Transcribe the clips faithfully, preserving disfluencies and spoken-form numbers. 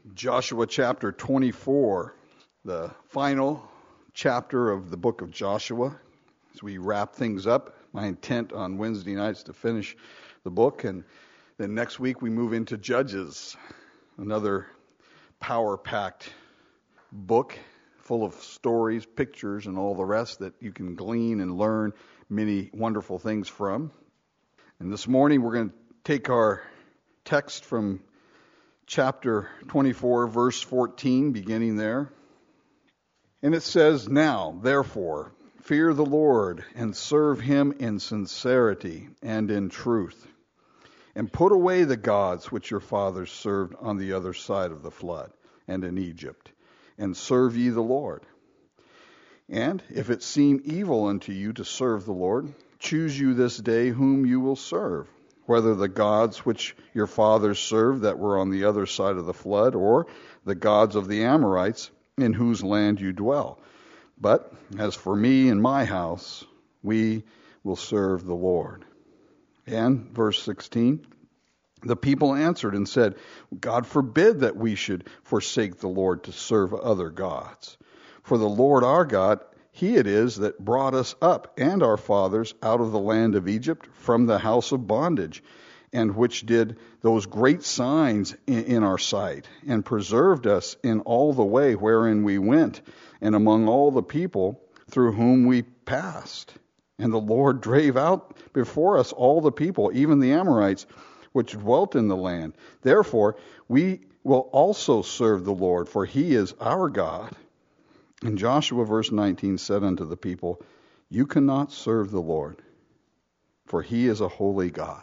Joshua chapter twenty-four, the final chapter of the book of Joshua. As we wrap things up, my intent on Wednesday nights to finish the book, and then next week we move into Judges, another power-packed book full of stories, pictures, and all the rest that you can glean and learn many wonderful things from. And this morning we're going to take our text from chapter twenty-four, verse fourteen, beginning there. And it says, "Now, therefore, fear the Lord and serve him in sincerity and in truth. And put away the gods which your fathers served on the other side of the flood and in Egypt, and serve ye the Lord. And if it seem evil unto you to serve the Lord, choose you this day whom you will serve, whether the gods which your fathers served that were on the other side of the flood, or the gods of the Amorites in whose land you dwell. But as for me and my house, we will serve the Lord." And verse sixteen, "The people answered and said, God forbid that we should forsake the Lord to serve other gods. For the Lord our God, he it is that brought us up and our fathers out of the land of Egypt from the house of bondage, and which did those great signs in, in our sight, and preserved us in all the way wherein we went, and among all the people through whom we passed. And the Lord drave out before us all the people, even the Amorites, which dwelt in the land. Therefore we will also serve the Lord, for he is our God. And Joshua, verse nineteen, said unto the people, You cannot serve the Lord, for he is a holy God."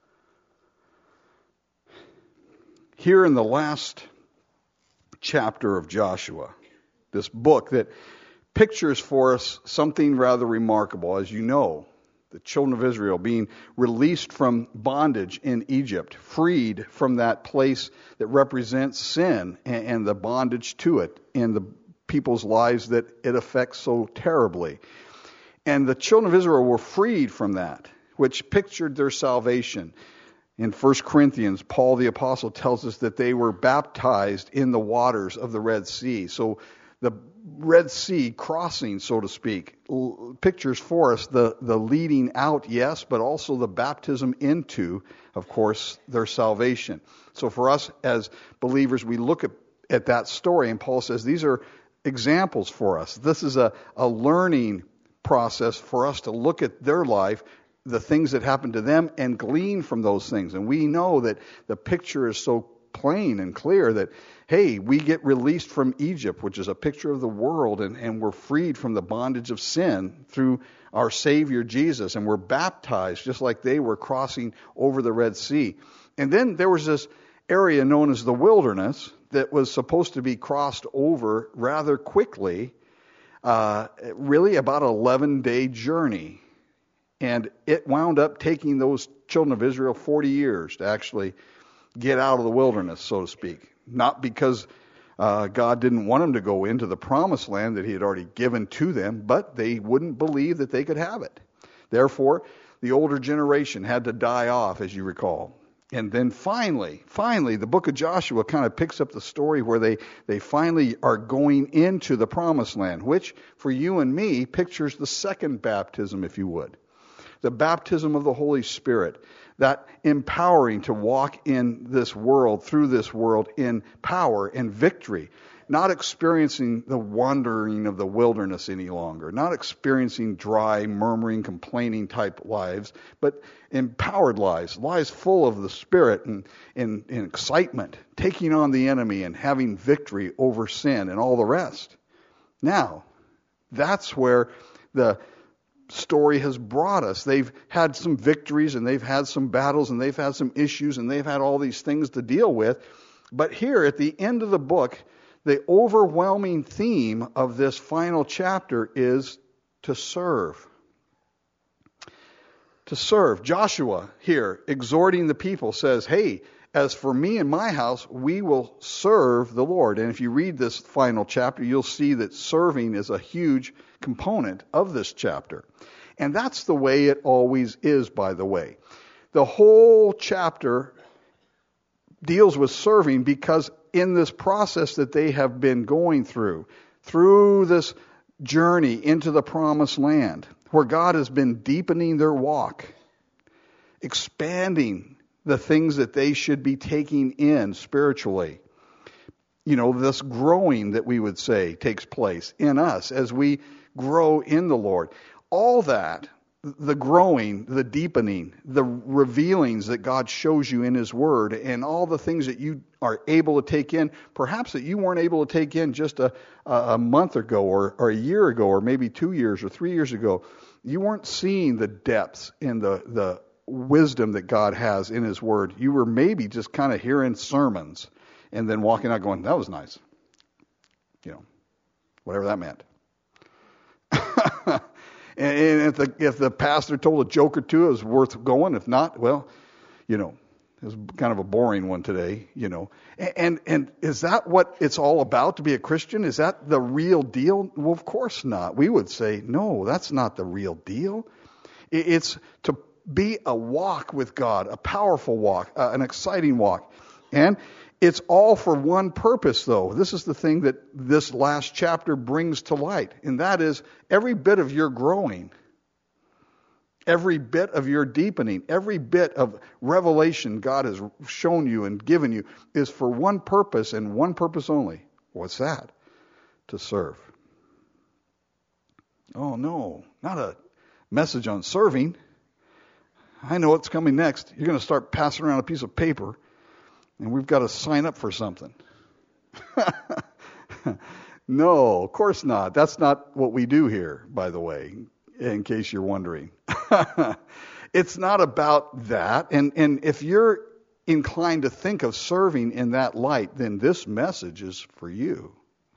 Here in the last chapter of Joshua, this book that pictures for us something rather remarkable. As you know, the children of Israel being released from bondage in Egypt, freed from that place that represents sin and, and the bondage to it in the people's lives that it affects so terribly. And the children of Israel were freed from that, which pictured their salvation. In First Corinthians, Paul the Apostle tells us that they were baptized in the waters of the Red Sea. So the Red Sea crossing, so to speak, pictures for us the, the leading out, yes, but also the baptism into, of course, their salvation. So for us as believers, we look at, at that story, and Paul says these are examples for us. This is a, a learning process for us to look at their life, the things that happened to them, and glean from those things. And we know that the picture is so plain and clear that, hey, we get released from Egypt, which is a picture of the world, and, and we're freed from the bondage of sin through our Savior Jesus, and we're baptized just like they were crossing over the Red Sea. And then there was this area known as the wilderness that was supposed to be crossed over rather quickly, uh, really about an eleven-day journey. And it wound up taking those children of Israel forty years to actually get out of the wilderness, so to speak. Not because uh, God didn't want them to go into the promised land that he had already given to them, but they wouldn't believe that they could have it. Therefore, the older generation had to die off, as you recall. And then finally, finally, the book of Joshua kind of picks up the story where they, they finally are going into the promised land, which for you and me pictures the second baptism, if you would. The baptism of the Holy Spirit, that empowering to walk in this world, through this world, in power and victory. Not experiencing the wandering of the wilderness any longer. Not experiencing dry, murmuring, complaining type lives, but empowered lives. Lives full of the Spirit and, and, and excitement. Taking on the enemy and having victory over sin and all the rest. Now, that's where the story has brought us. They've had some victories and they've had some battles and they've had some issues and they've had all these things to deal with. But here at the end of the book, the overwhelming theme of this final chapter is to serve. To serve. Joshua here, exhorting the people, says, hey, as for me and my house, we will serve the Lord. And if you read this final chapter, you'll see that serving is a huge component of this chapter. And that's the way it always is, by the way. The whole chapter deals with serving because in this process that they have been going through, through this journey into the promised land, where God has been deepening their walk, expanding the things that they should be taking in spiritually. You know, this growing that we would say takes place in us as we grow in the Lord. All that, the growing, the deepening, the revealings that God shows you in His Word, and all the things that you are able to take in, perhaps that you weren't able to take in just a, a month ago or, or a year ago or maybe two years or three years ago. You weren't seeing the depths and the, the wisdom that God has in His Word. You were maybe just kind of hearing sermons and then walking out going, that was nice. You know, whatever that meant. And if the, if the pastor told a joke or two, it was worth going. If not, well, you know, it was kind of a boring one today, you know. And, and is that what it's all about to be a Christian? Is that the real deal? Well, of course not. We would say, no, that's not the real deal. It's to be a walk with God, a powerful walk, uh, an exciting walk. And it's all for one purpose, though. This is the thing that this last chapter brings to light, and that is every bit of your growing, every bit of your deepening, every bit of revelation God has shown you and given you is for one purpose and one purpose only. What's that? To serve. Oh, no, not a message on serving. I know what's coming next. You're going to start passing around a piece of paper, and we've got to sign up for something. No, of course not. That's not what we do here, by the way, in case you're wondering. It's not about that. And, and if you're inclined to think of serving in that light, then this message is for you.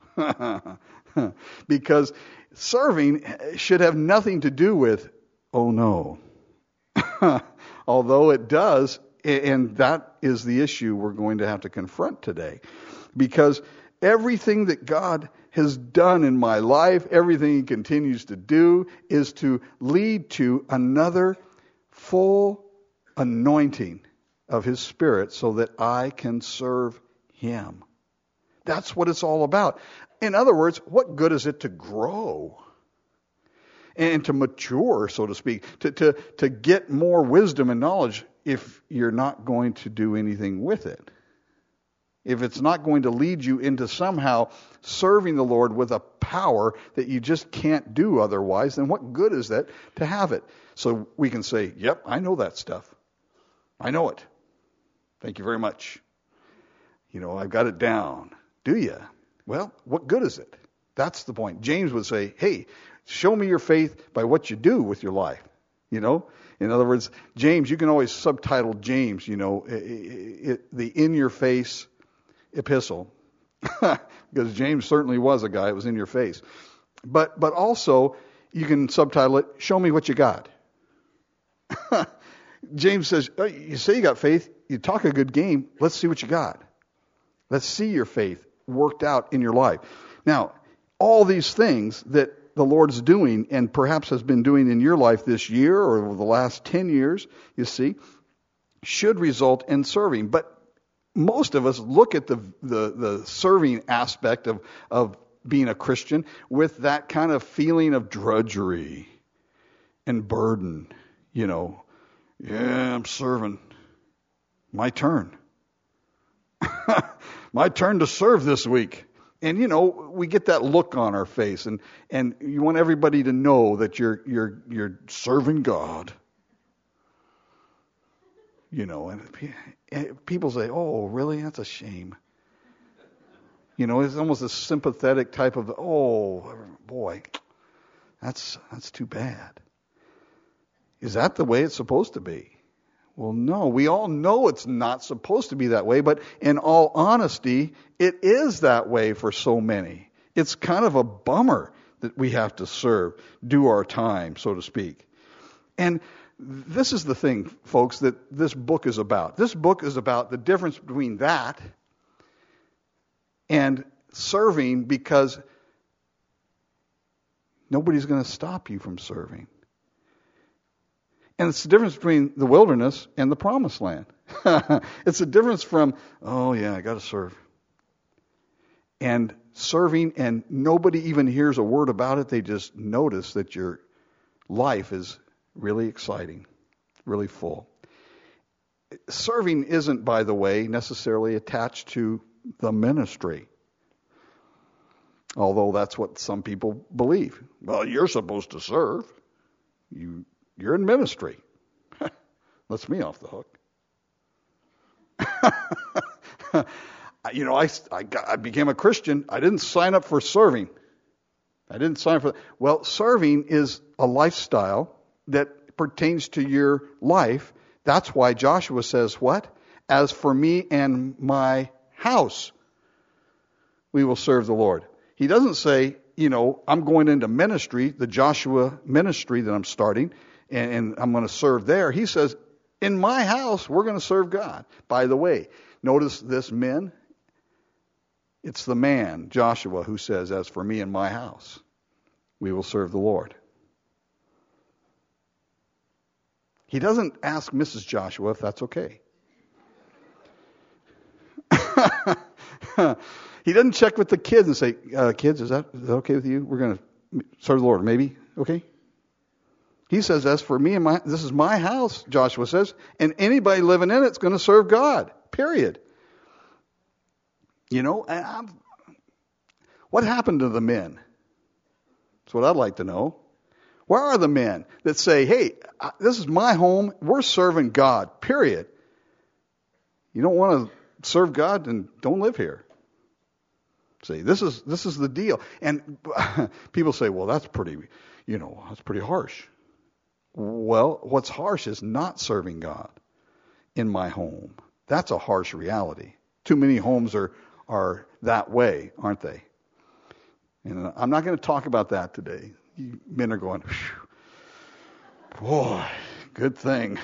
Because serving should have nothing to do with, oh no. Although it does. And that is the issue we're going to have to confront today. Because everything that God has done in my life, everything He continues to do, is to lead to another full anointing of His Spirit so that I can serve Him. That's what it's all about. In other words, what good is it to grow? And to mature, so to speak, to, to, to get more wisdom and knowledge if you're not going to do anything with it. If it's not going to lead you into somehow serving the Lord with a power that you just can't do otherwise, then what good is that to have it? So we can say, yep, I know that stuff. I know it. Thank you very much. You know, I've got it down. Do you? Well, what good is it? That's the point. James would say, hey, show me your faith by what you do with your life. You know, in other words, James, you can always subtitle James, you know, it, it, the in-your-face epistle, because James certainly was a guy that was in your face. But but also, you can subtitle it, show me what you got. James says, oh, you say you got faith, you talk a good game, let's see what you got. Let's see your faith worked out in your life. Now, all these things that the Lord's doing and perhaps has been doing in your life this year or over the last ten years, you see, should result in serving. But most of us look at the the, the serving aspect of, of being a Christian with that kind of feeling of drudgery and burden. You know, yeah, I'm serving. My turn. My turn to serve this week. And, you know, we get that look on our face, and, and you want everybody to know that you're you're you're serving God. You know, and people say, oh, really? That's a shame. You know, it's almost a sympathetic type of, oh, boy, that's that's too bad. Is that the way it's supposed to be? Well, no, we all know it's not supposed to be that way, but in all honesty, it is that way for so many. It's kind of a bummer that we have to serve, do our time, so to speak. And this is the thing, folks, that this book is about. This book is about the difference between that and serving, because nobody's going to stop you from serving. And it's the difference between the wilderness and the promised land. It's a difference from, oh yeah, I got to serve. and serving, and nobody even hears a word about it. They just notice that your life is really exciting, really full. Serving isn't, by the way, necessarily attached to the ministry, although that's what some people believe. Well, you're supposed to serve. You, you're in ministry. Lets me off the hook. You know, I, I, got, I became a Christian. I didn't sign up for serving. I didn't sign up for that. Well, serving is a lifestyle that pertains to your life. That's why Joshua says what? As for me and my house, we will serve the Lord. He doesn't say, you know, I'm going into ministry, the Joshua ministry that I'm starting, and, and I'm going to serve there. He says, in my house, we're going to serve God. By the way, notice this, men. It's the man, Joshua, who says, as for me and my house, we will serve the Lord. He doesn't ask Missus Joshua if that's okay. He doesn't check with the kids and say, uh, kids, is that, is that okay with you? We're going to serve the Lord. Maybe? Okay? He says, as for me and my, this is my house, Joshua says, and anybody living in it's going to serve God. Period. You know, and I'm, what happened to the men? That's what I'd like to know. Where are the men that say, hey, this is my home, we're serving God, period. You don't want to serve God, then don't live here. See, this is this is the deal. And people say, well, that's pretty, you know, that's pretty harsh. Well, what's harsh is not serving God in my home. That's a harsh reality. Too many homes are are that way, aren't they? And I'm not going to talk about that today. You men are going, boy, good thing.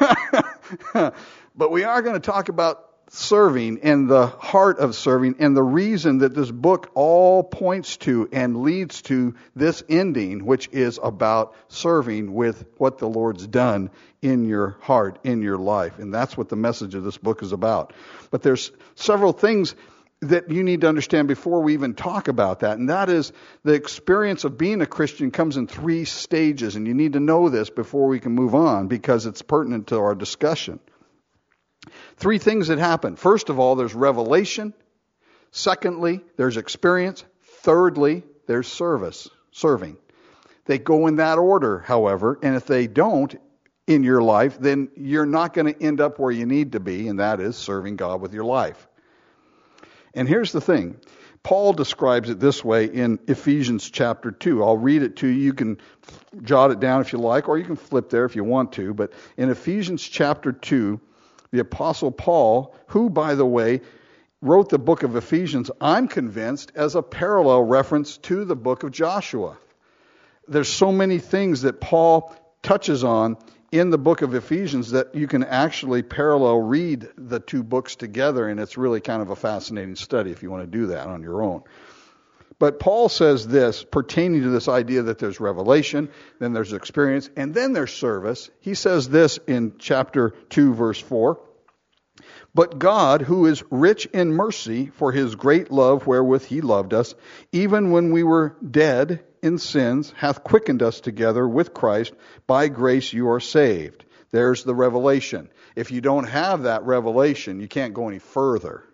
But we are going to talk about serving and the heart of serving and the reason that this book all points to and leads to this ending, which is about serving with what the Lord's done in your heart, in your life. And that's what the message of this book is about. But there's several things that you need to understand before we even talk about that. And that is the experience of being a Christian comes in three stages. And you need to know this before we can move on because it's pertinent to our discussion. Three things that happen. First of all, there's revelation. Secondly, there's experience. Thirdly, there's service, serving. They go in that order, however, and if they don't in your life, then you're not going to end up where you need to be, and that is serving God with your life. And here's the thing. Paul describes it this way in Ephesians chapter two. I'll read it to you. You can jot it down if you like, or you can flip there if you want to. But in Ephesians chapter two, the Apostle Paul, who, by the way, wrote the book of Ephesians, I'm convinced, as a parallel reference to the book of Joshua. There's so many things that Paul touches on in the book of Ephesians that you can actually parallel read the two books together, and it's really kind of a fascinating study if you want to do that on your own. But Paul says this, pertaining to this idea that there's revelation, then there's experience, and then there's service. He says this in chapter two, verse four. But God, who is rich in mercy for his great love wherewith he loved us, even when we were dead in sins, hath quickened us together with Christ. By grace you are saved. There's the revelation. If you don't have that revelation, you can't go any further.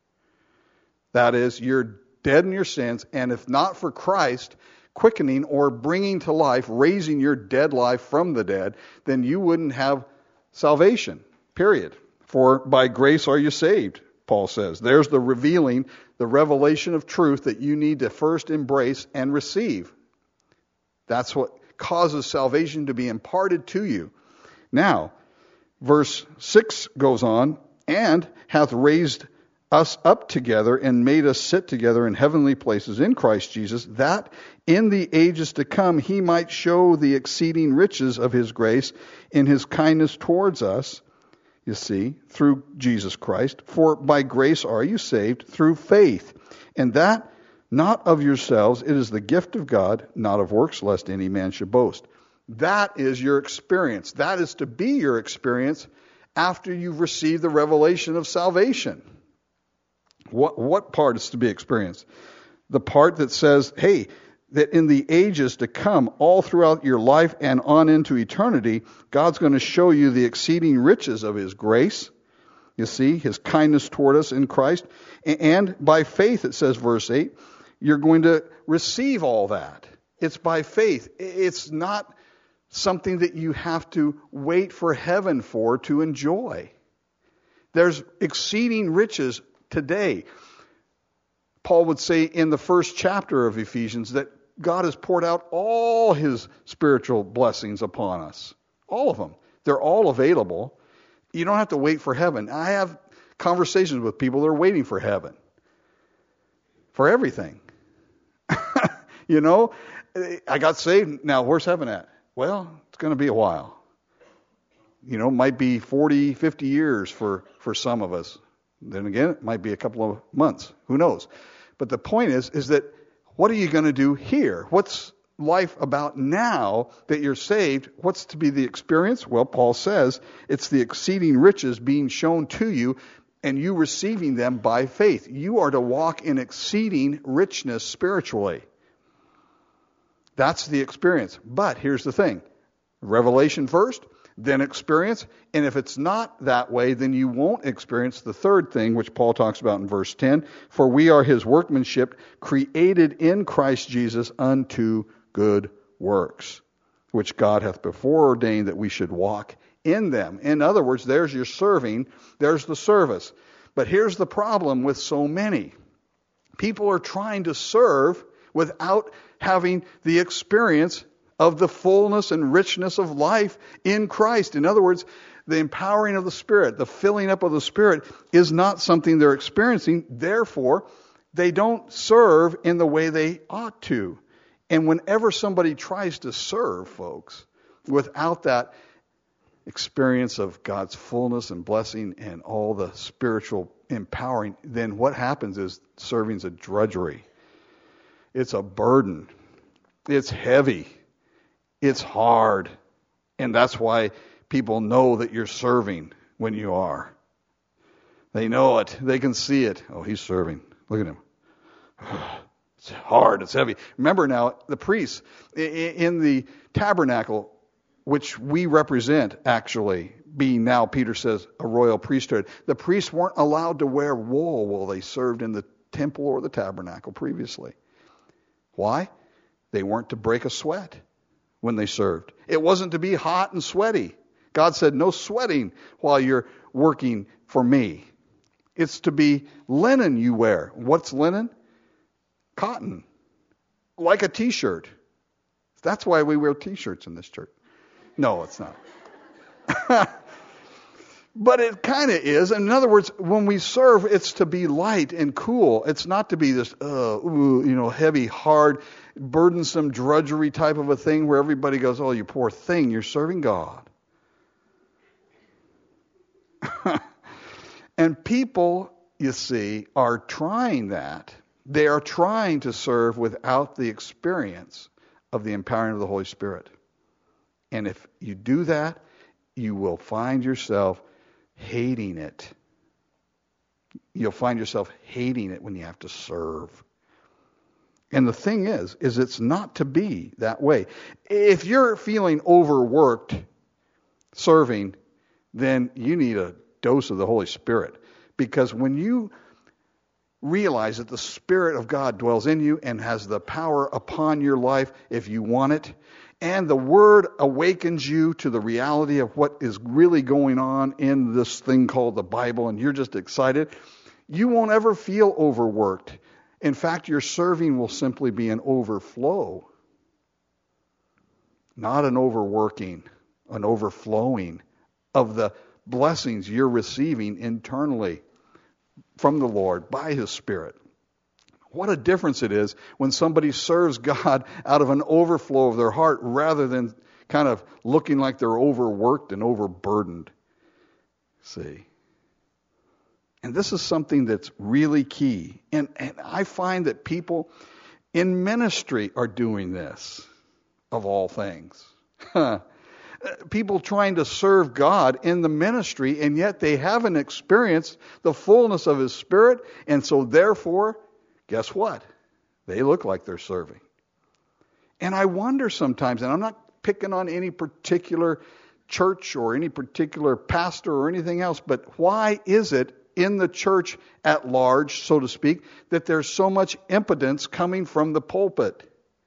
That is, you're dead in your sins, and if not for Christ quickening or bringing to life, raising your dead life from the dead, then you wouldn't have salvation, period. For by grace are you saved, Paul says. There's the revealing, the revelation of truth that you need to first embrace and receive. That's what causes salvation to be imparted to you. Now, verse six goes on, and hath raised us up together and made us sit together in heavenly places in Christ Jesus, that in the ages to come he might show the exceeding riches of his grace in his kindness towards us, you see, through Jesus Christ. For by grace are you saved through faith, and that not of yourselves, it is the gift of God, not of works, lest any man should boast. That is your experience. That is to be your experience after you've received the revelation of salvation. What, what part is to be experienced? The part that says, hey, that in the ages to come, all throughout your life and on into eternity, God's going to show you the exceeding riches of His grace, you see, His kindness toward us in Christ. And by faith, it says, verse eight, you're going to receive all that. It's by faith. It's not something that you have to wait for heaven for to enjoy. There's exceeding riches today. Paul would say in the first chapter of Ephesians that God has poured out all His spiritual blessings upon us. All of them. They're all available. You don't have to wait for heaven. I have conversations with people that are waiting for heaven. For everything. You know, I got saved. Now, where's heaven at? Well, it's going to be a while. You know, it might be forty, fifty years for, for some of us. Then again, it might be a couple of months. Who knows? But the point is, is that what are you going to do here? What's life about now that you're saved? What's to be the experience? Well, Paul says it's the exceeding riches being shown to you and you receiving them by faith. You are to walk in exceeding richness spiritually. That's the experience. But here's the thing. Revelation first, then experience. And if it's not that way, then you won't experience the third thing, which Paul talks about in verse ten. For we are His workmanship, created in Christ Jesus unto good works, which God hath before ordained that we should walk in them. In other words, there's your serving, there's the service. But here's the problem with so many. People are trying to serve without having the experience of the fullness and richness of life in Christ. In other words, the empowering of the Spirit, the filling up of the Spirit is not something they're experiencing. Therefore, they don't serve in the way they ought to. And whenever somebody tries to serve, folks, without that experience of God's fullness and blessing and all the spiritual empowering, then what happens is serving's a drudgery. It's a burden. It's heavy. It's hard. And that's why people know that you're serving when you are. They know it. They can see it. Oh, he's serving. Look at him. It's hard. It's heavy. Remember now, the priests in the tabernacle, which we represent actually, being now, Peter says, a royal priesthood, the priests weren't allowed to wear wool while they served in the temple or the tabernacle previously. Why? They weren't to break a sweat when they served. It wasn't to be hot and sweaty. God said, no sweating while you're working for me. It's to be linen you wear. What's linen? Cotton. Like a t-shirt. That's why we wear t-shirts in this church. No, it's not. But it kind of is. In other words, when we serve, it's to be light and cool. It's not to be this, uh, ooh, you know, heavy, hard, burdensome drudgery type of a thing where everybody goes, oh, you poor thing, you're serving God. And people, you see, are trying that. They are trying to serve without the experience of the empowering of the Holy Spirit. And if you do that, you will find yourself hating it. You'll find yourself hating it when you have to serve. And the thing is, is it's not to be that way. If you're feeling overworked serving, then you need a dose of the Holy Spirit. Because when you realize that the Spirit of God dwells in you and has the power upon your life if you want it, and the Word awakens you to the reality of what is really going on in this thing called the Bible, and you're just excited, you won't ever feel overworked. In fact, your serving will simply be an overflow, not an overworking, an overflowing of the blessings you're receiving internally from the Lord by His Spirit. What a difference it is when somebody serves God out of an overflow of their heart rather than kind of looking like they're overworked and overburdened. See? And this is something that's really key. And, and I find that people in ministry are doing this, of all things. people trying to serve God in the ministry, and yet they haven't experienced the fullness of His Spirit, and so therefore, guess what? They look like they're serving. And I wonder sometimes, and I'm not picking on any particular church or any particular pastor or anything else, but why is it in the church at large, so to speak, that there's so much impotence coming from the pulpit?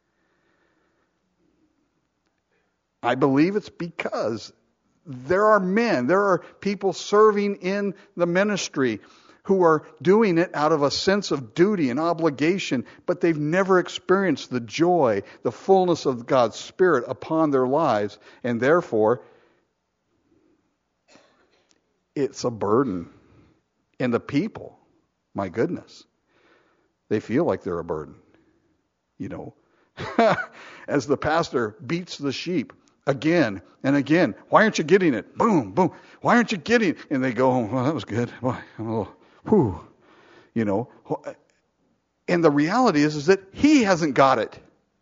I believe it's because there are men, there are people serving in the ministry who are doing it out of a sense of duty and obligation, but they've never experienced the joy, the fullness of God's Spirit upon their lives, and therefore it's a burden. And the people, my goodness, they feel like they're a burden. You know, as the pastor beats the sheep again and again. Why aren't you getting it? Boom, boom. Why aren't you getting it? And they go, oh, well, that was good. Well, I'm a little, whew, you know. And the reality is, is that he hasn't got it.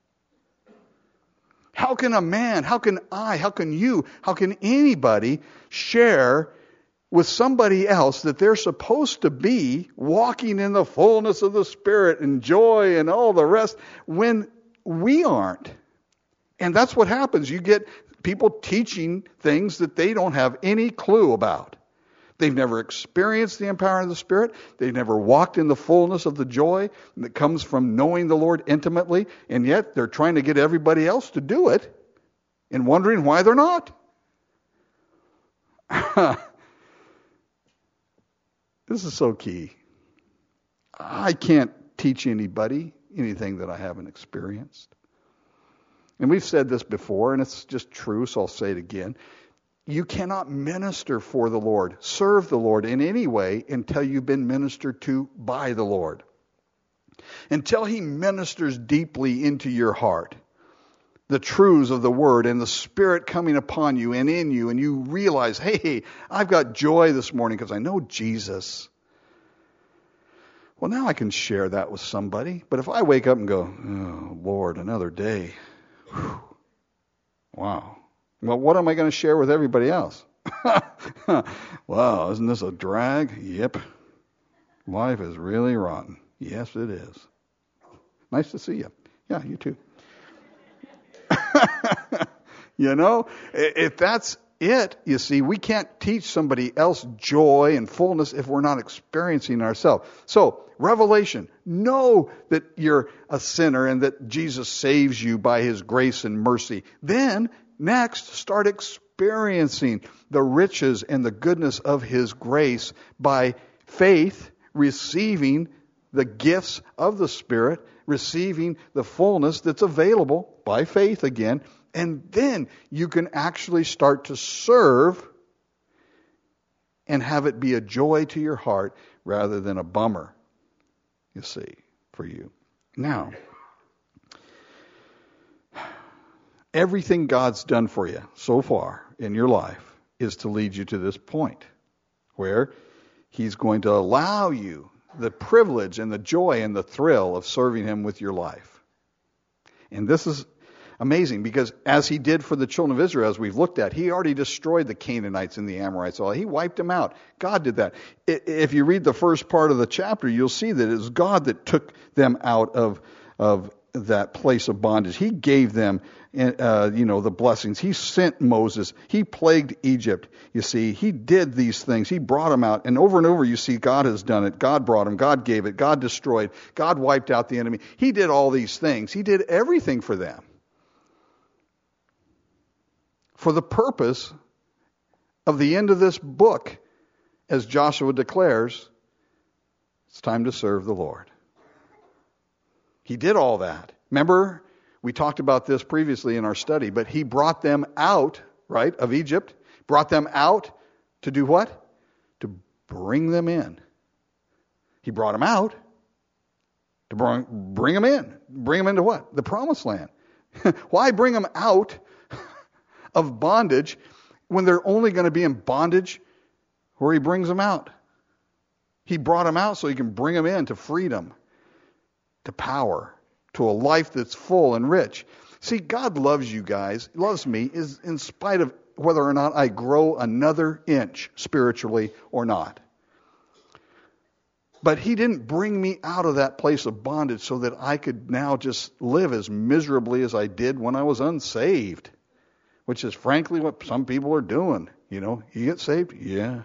How can a man, how can I, how can you, how can anybody share with somebody else that they're supposed to be walking in the fullness of the Spirit and joy and all the rest when we aren't? And that's what happens. You get people teaching things that they don't have any clue about. They've never experienced the empowering of the Spirit. They've never walked in the fullness of the joy that comes from knowing the Lord intimately. And yet they're trying to get everybody else to do it and wondering why they're not. This is so key. I can't teach anybody anything that I haven't experienced. And we've said this before, and it's just true, so I'll say it again. You cannot minister for the Lord, serve the Lord in any way until you've been ministered to by the Lord. Until He ministers deeply into your heart the truths of the Word and the Spirit coming upon you and in you, and you realize, hey, I've got joy this morning because I know Jesus. Well, now I can share that with somebody. But if I wake up and go, oh, Lord, another day. Whew. Wow. Well, what am I going to share with everybody else? Wow, isn't this a drag? Yep. Life is really rotten. Yes, it is. Nice to see you. Yeah, you too. You know, if that's it, you see, we can't teach somebody else joy and fullness if we're not experiencing ourselves. So, revelation, know that you're a sinner and that Jesus saves you by His grace and mercy. Then, next, start experiencing the riches and the goodness of His grace by faith, receiving the gifts of the Spirit, receiving the fullness that's available by faith again, and then you can actually start to serve and have it be a joy to your heart rather than a bummer, you see, for you. Now, everything God's done for you so far in your life is to lead you to this point where He's going to allow you the privilege and the joy and the thrill of serving Him with your life. And this is amazing because as He did for the children of Israel, as we've looked at, He already destroyed the Canaanites and the Amorites. He wiped them out. God did that. If you read the first part of the chapter, you'll see that it was God that took them out of, of that place of bondage. He gave them, uh, you know, the blessings. He sent Moses. He plagued Egypt. You see, He did these things. He brought them out. And over and over, you see, God has done it. God brought them. God gave it. God destroyed. God wiped out the enemy. He did all these things. He did everything for them for the purpose of the end of this book, as Joshua declares, it's time to serve the Lord. He did all that. Remember, we talked about this previously in our study, but He brought them out, right, of Egypt, brought them out to do what? To bring them in. He brought them out to bring, bring them in. Bring them into what? The promised land. Why bring them out of bondage when they're only going to be in bondage where He brings them out? He brought them out so He can bring them in to freedom, to power, to a life that's full and rich. See, God loves you guys, loves me, is in spite of whether or not I grow another inch spiritually or not. But he didn't bring me out of that place of bondage so that I could now just live as miserably as I did when I was unsaved, which is frankly what some people are doing. You know, you get saved? Yeah.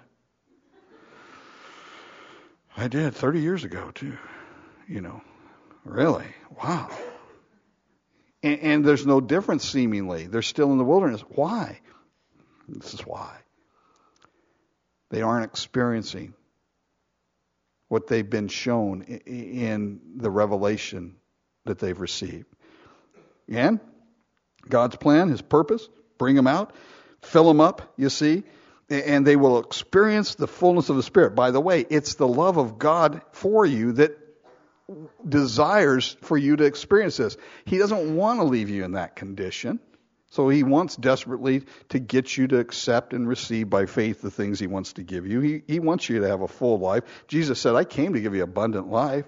I did thirty years ago too. You know, really? Wow. And, and there's no difference seemingly. They're still in the wilderness. Why? This is why. They aren't experiencing what they've been shown in the revelation that they've received. And God's plan, His purpose, bring them out, fill them up, you see, and they will experience the fullness of the Spirit. By the way, it's the love of God for you that desires for you to experience this. He doesn't want to leave you in that condition. So He wants desperately to get you to accept and receive by faith the things He wants to give you. He, he wants you to have a full life. Jesus said, I came to give you abundant life.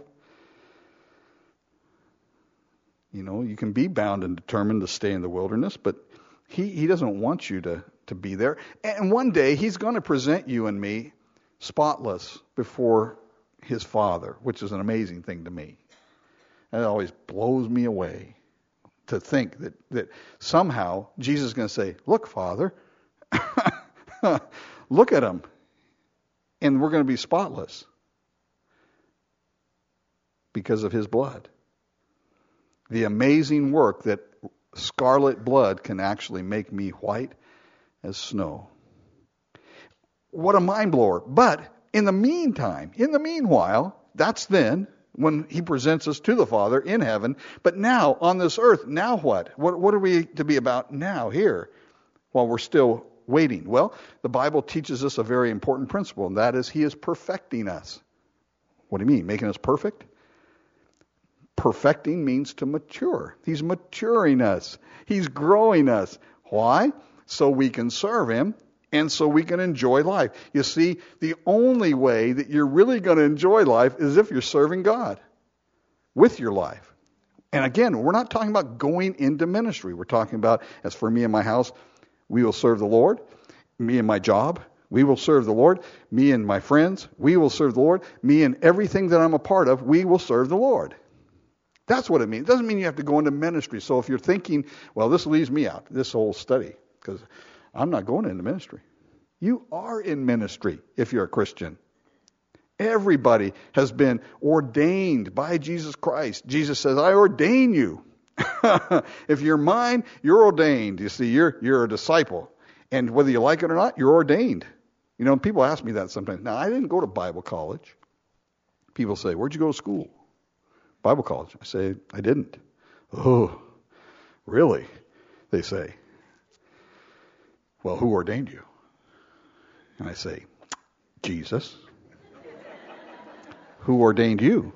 You know, you can be bound and determined to stay in the wilderness, but He, he doesn't want you to, to be there. And one day He's going to present you and me spotless before His Father, which is an amazing thing to me. That always blows me away. To think that, that somehow Jesus is going to say, look, Father, look at him, and we're going to be spotless because of His blood. The amazing work that scarlet blood can actually make me white as snow. What a mind blower. But in the meantime, in the meanwhile, that's then when He presents us to the Father in heaven. But now, on this earth, now what? What, what are we to be about now, here, while we're still waiting? Well, the Bible teaches us a very important principle, and that is He is perfecting us. What do you mean? Making us perfect? Perfecting means to mature. He's maturing us. He's growing us. Why? So we can serve Him, and so we can enjoy life. You see, the only way that you're really going to enjoy life is if you're serving God with your life. And again, we're not talking about going into ministry. We're talking about, as for me and my house, we will serve the Lord. Me and my job, we will serve the Lord. Me and my friends, we will serve the Lord. Me and everything that I'm a part of, we will serve the Lord. That's what it means. It doesn't mean you have to go into ministry. So if you're thinking, well, this leaves me out, this whole study, because I'm not going into ministry. You are in ministry if you're a Christian. Everybody has been ordained by Jesus Christ. Jesus says, I ordain you. If you're mine, you're ordained. You see, you're you're a disciple. And whether you like it or not, you're ordained. You know, people ask me that sometimes. Now, I didn't go to Bible college. People say, where'd you go to school? Bible college. I say, I didn't. Oh, really? They say. Well, who ordained you? And I say, Jesus. Who ordained you?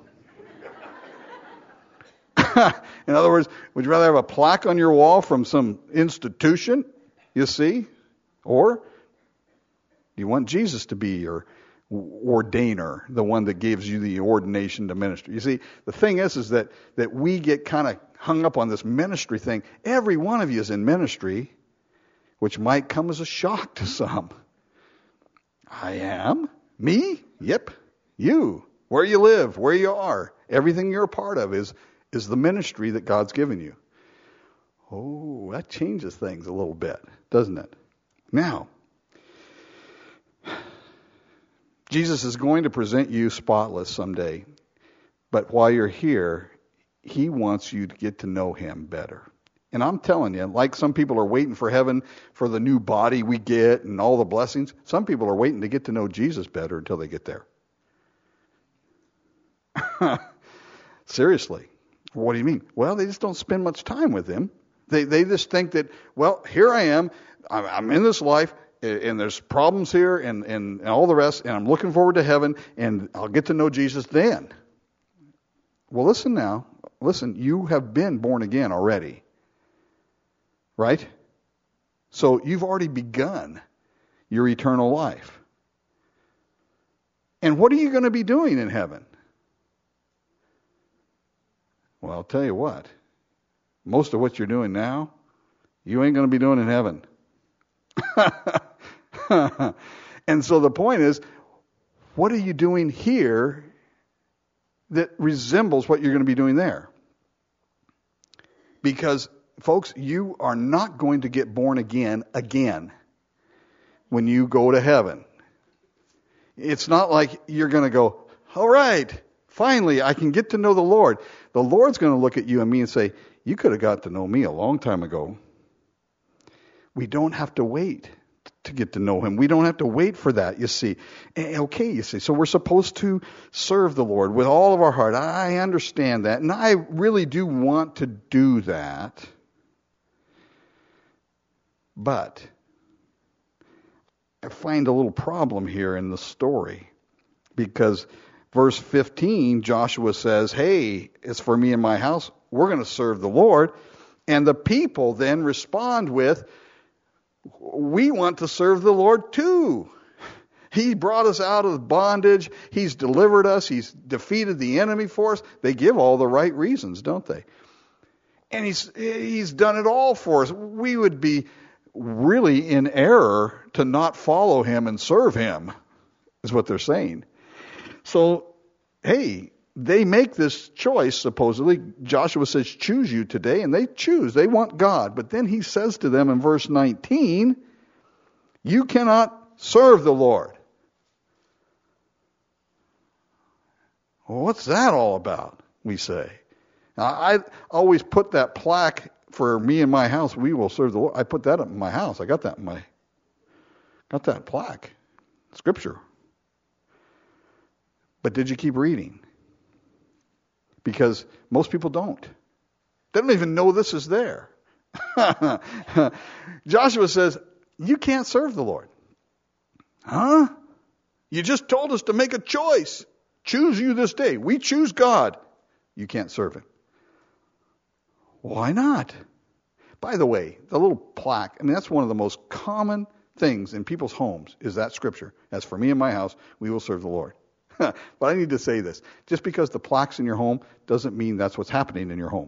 In other words, would you rather have a plaque on your wall from some institution, you see? Or do you want Jesus to be your ordainer, the one that gives you the ordination to ministry? You see, the thing is, is that, that we get kind of hung up on this ministry thing. Every one of you is in ministry, which might come as a shock to some. I am? Me? Yep. You. Where you live, where you are, everything you're a part of is, is the ministry that God's given you. Oh, that changes things a little bit, doesn't it? Now, Jesus is going to present you spotless someday, but while you're here, He wants you to get to know Him better. And I'm telling you, like some people are waiting for heaven for the new body we get and all the blessings, some people are waiting to get to know Jesus better until they get there. Seriously. What do you mean? Well, they just don't spend much time with Him. They they just think that, well, here I am, I'm, I'm in this life, and there's problems here and, and, and all the rest, and I'm looking forward to heaven, and I'll get to know Jesus then. Well, listen now. Listen, you have been born again already. Right? So you've already begun your eternal life. And what are you going to be doing in heaven? Well, I'll tell you what. most of what you're doing now, you ain't going to be doing in heaven. And so the point is, what are you doing here that resembles what you're going to be doing there? Because, folks, you are not going to get born again again when you go to heaven. It's not like you're going to go, all right, finally, I can get to know the Lord. The Lord's going to look at you and me and say, you could have got to know me a long time ago. We don't have to wait to get to know him. We don't have to wait for that, you see. Okay, you see. So we're supposed to serve the Lord with all of our heart. I understand that. And I really do want to do that. But I find a little problem here in the story. Because verse fifteen, Joshua says, hey, it's for me and my house. We're going to serve the Lord. And the people then respond with, we want to serve the Lord too. He brought us out of bondage. He's delivered us. He's defeated the enemy for us. They give all the right reasons, don't they? And he's he's done it all for us. We would be really in error to not follow him and serve him, is what they're saying. So, hey, they make this choice, supposedly. Joshua says, choose you today, and they choose. They want God. But then he says to them in verse nineteen, you cannot serve the Lord. Well, what's that all about, we say? Now, I always put that plaque for me and my house, we will serve the Lord. I put that up in my house. I got that in my, got that plaque. Scripture. But did you keep reading? Because most people don't. They don't even know this is there. Joshua says, you can't serve the Lord. Huh? You just told us to make a choice. Choose you this day. We choose God. You can't serve him. Why not? By the way, the little plaque, I mean, that's one of the most common things in people's homes is that scripture. As for me and my house, we will serve the Lord. But I need to say this. Just because the plaque's in your home doesn't mean that's what's happening in your home.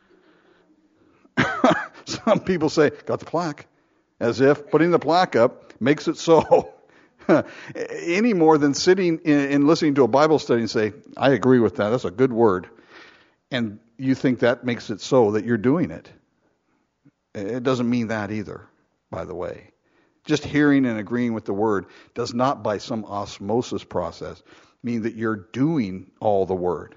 Some people say, got the plaque. As if putting the plaque up makes it so. Any more than sitting and listening to a Bible study and say, I agree with that. That's a good word. And you think that makes it so that you're doing it. It doesn't mean that either, by the way. Just hearing and agreeing with the word does not, by some osmosis process, mean that you're doing all the word.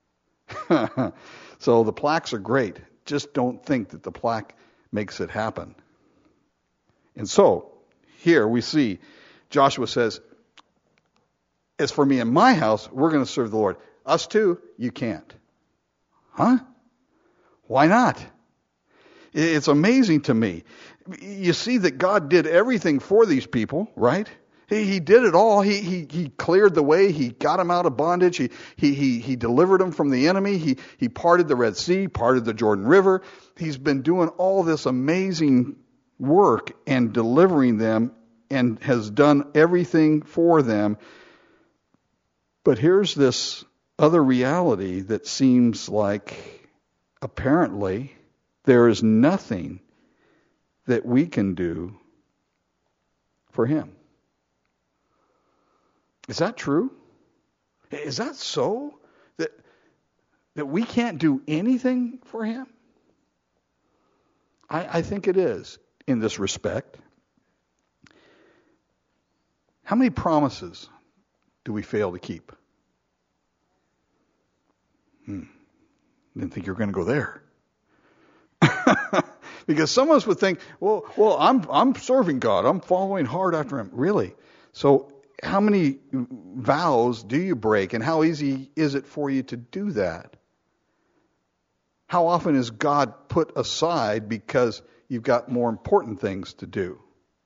So the plaques are great. Just don't think that the plaque makes it happen. And so, here we see Joshua says, as for me and my house, we're going to serve the Lord. Us too, you can't. Huh? Why not? It's amazing to me. You see that God did everything for these people, right? He, he did it all. He, he, he cleared the way. He got them out of bondage. He, he, he, he delivered them from the enemy. He, he parted the Red Sea, parted the Jordan River. He's been doing all this amazing work and delivering them and has done everything for them. But here's this other reality that seems like apparently there is nothing that we can do for him. Is that true? Is that so? That that we can't do anything for him? I, I think it is in this respect. How many promises do we fail to keep? Hmm. Didn't think you were going to go there. Because some of us would think, well, well, I'm I'm serving God. I'm following hard after him. Really? So how many vows do you break, and how easy is it for you to do that? How often is God put aside because you've got more important things to do?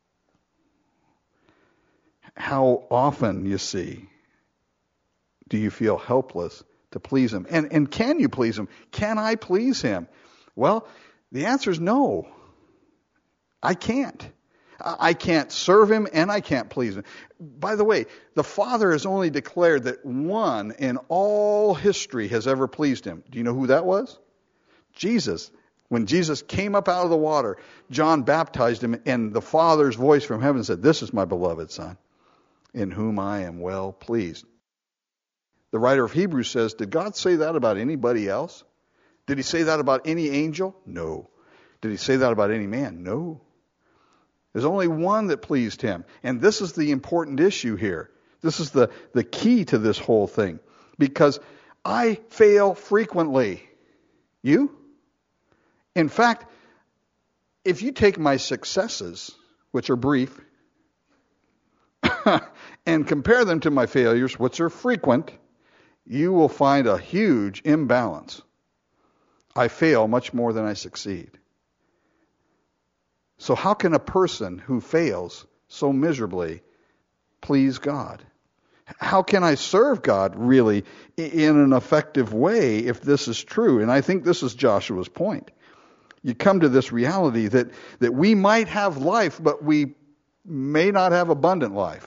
How often, you see, do you feel helpless to please him? And and can you please him? Can I please him? Well, the answer is no. I can't. I can't serve him and I can't please him. By the way, the Father has only declared that one in all history has ever pleased him. Do you know who that was? Jesus. When Jesus came up out of the water, John baptized him, and the Father's voice from heaven said, "This is my beloved Son, in whom I am well pleased." The writer of Hebrews says, did God say that about anybody else? Did he say that about any angel? No. Did he say that about any man? No. There's only one that pleased him. And this is the important issue here. This is the, the key to this whole thing. Because I fail frequently. You? In fact, if you take my successes, which are brief, and compare them to my failures, which are frequent, you will find a huge imbalance. I fail much more than I succeed. So how can a person who fails so miserably please God? How can I serve God really in an effective way if this is true? And I think this is Joshua's point. You come to this reality that, that we might have life, but we may not have abundant life.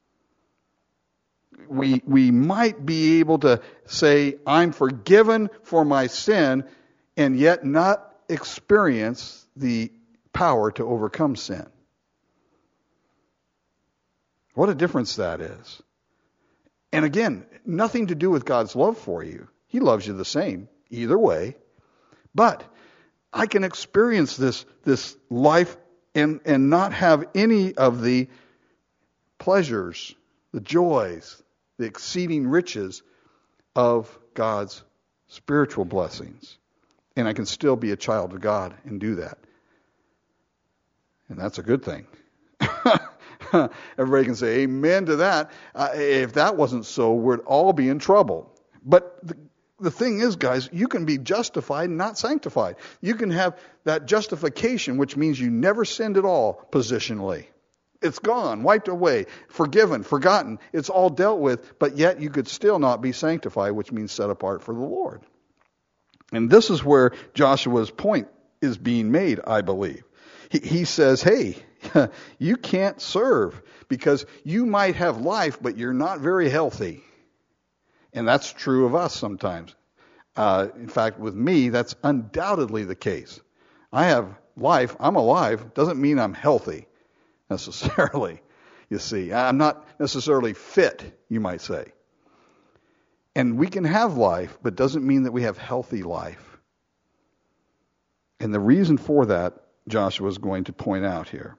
We, we might be able to say, I'm forgiven for my sin, and yet not experience the power to overcome sin. What a difference that is. And again, nothing to do with God's love for you. He loves you the same, either way. But I can experience this, this life and, and not have any of the pleasures, the joys, the exceeding riches of God's spiritual blessings. And I can still be a child of God and do that. And that's a good thing. Everybody can say amen to that. Uh, if that wasn't so, we'd all be in trouble. But the, the thing is, guys, you can be justified and not sanctified. You can have that justification, which means you never sinned at all positionally. It's gone, wiped away, forgiven, forgotten. It's all dealt with, but yet you could still not be sanctified, which means set apart for the Lord. And this is where Joshua's point is being made, I believe. He, he says, hey, you can't serve because you might have life, but you're not very healthy. And that's true of us sometimes. Uh, in fact, with me, that's undoubtedly the case. I have life, I'm alive, doesn't mean I'm healthy necessarily, you see. I'm not necessarily fit, you might say. And we can have life, but doesn't mean that we have healthy life. And the reason for that, Joshua is going to point out here.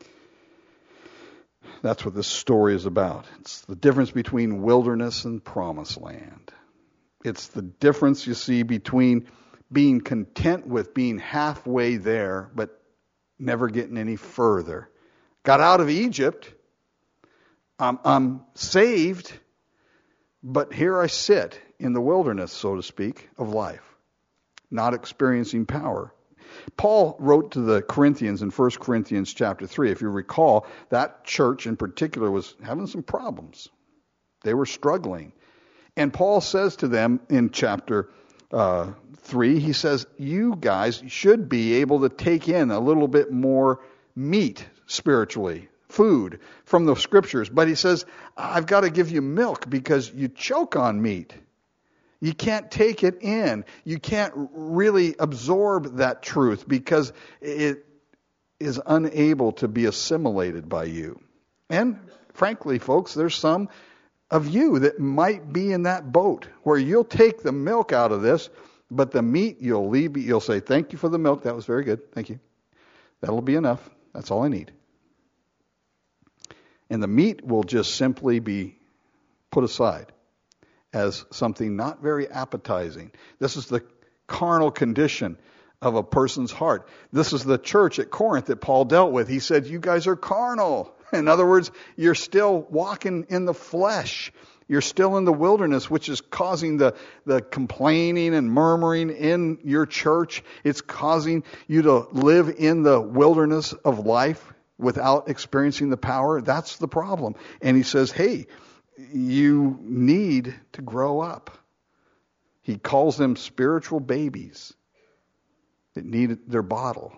That's what this story is about. It's the difference between wilderness and promised land. It's the difference, you see, between being content with being halfway there, but never getting any further. Got out of Egypt. I'm, I'm saved, but here I sit in the wilderness, so to speak, of life, not experiencing power. Paul wrote to the Corinthians in First Corinthians chapter three. If you recall, that church in particular was having some problems. They were struggling. And Paul says to them in chapter uh, three, he says, you guys should be able to take in a little bit more meat spiritually, food from the scriptures. But he says, I've got to give you milk because you choke on meat. You can't take it in. You can't really absorb that truth because it is unable to be assimilated by you. And frankly, folks, there's some of you that might be in that boat where you'll take the milk out of this, but the meat you'll leave. You'll say, thank you for the milk. That was very good. Thank you. That'll be enough. That's all I need. And the meat will just simply be put aside as something not very appetizing. This is the carnal condition of a person's heart. This is the church at Corinth that Paul dealt with. He said, you guys are carnal. In other words, you're still walking in the flesh. You're still in the wilderness, which is causing the, the complaining and murmuring in your church. It's causing you to live in the wilderness of life without experiencing the power. That's the problem. And he says, hey, you need to grow up. He calls them spiritual babies that need their bottle.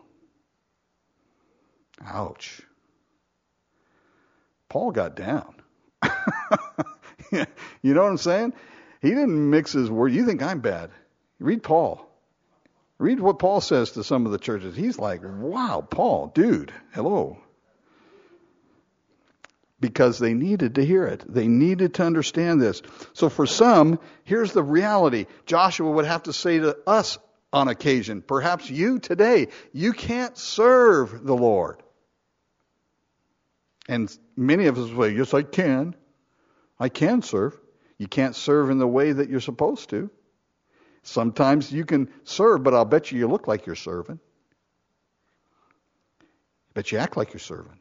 Ouch. Paul got down. You know what I'm saying? He didn't mix his word. You think I'm bad. Read Paul. Read what Paul says to some of the churches. He's like, wow, Paul, dude, hello. Because they needed to hear it. They needed to understand this. So for some, here's the reality. Joshua would have to say to us on occasion, perhaps you today, you can't serve the Lord. And many of us say, yes, I can. I can serve. You can't serve in the way that you're supposed to. Sometimes you can serve, but I'll bet you you look like you're serving. Bet you act like you're serving.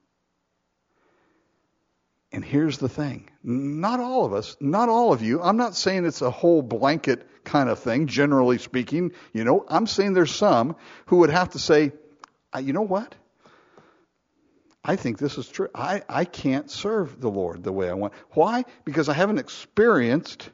And here's the thing. Not all of us, not all of you, I'm not saying it's a whole blanket kind of thing, generally speaking. You know, I'm saying there's some who would have to say, you know what? I think this is true. I, I can't serve the Lord the way I want. Why? Because I haven't experienced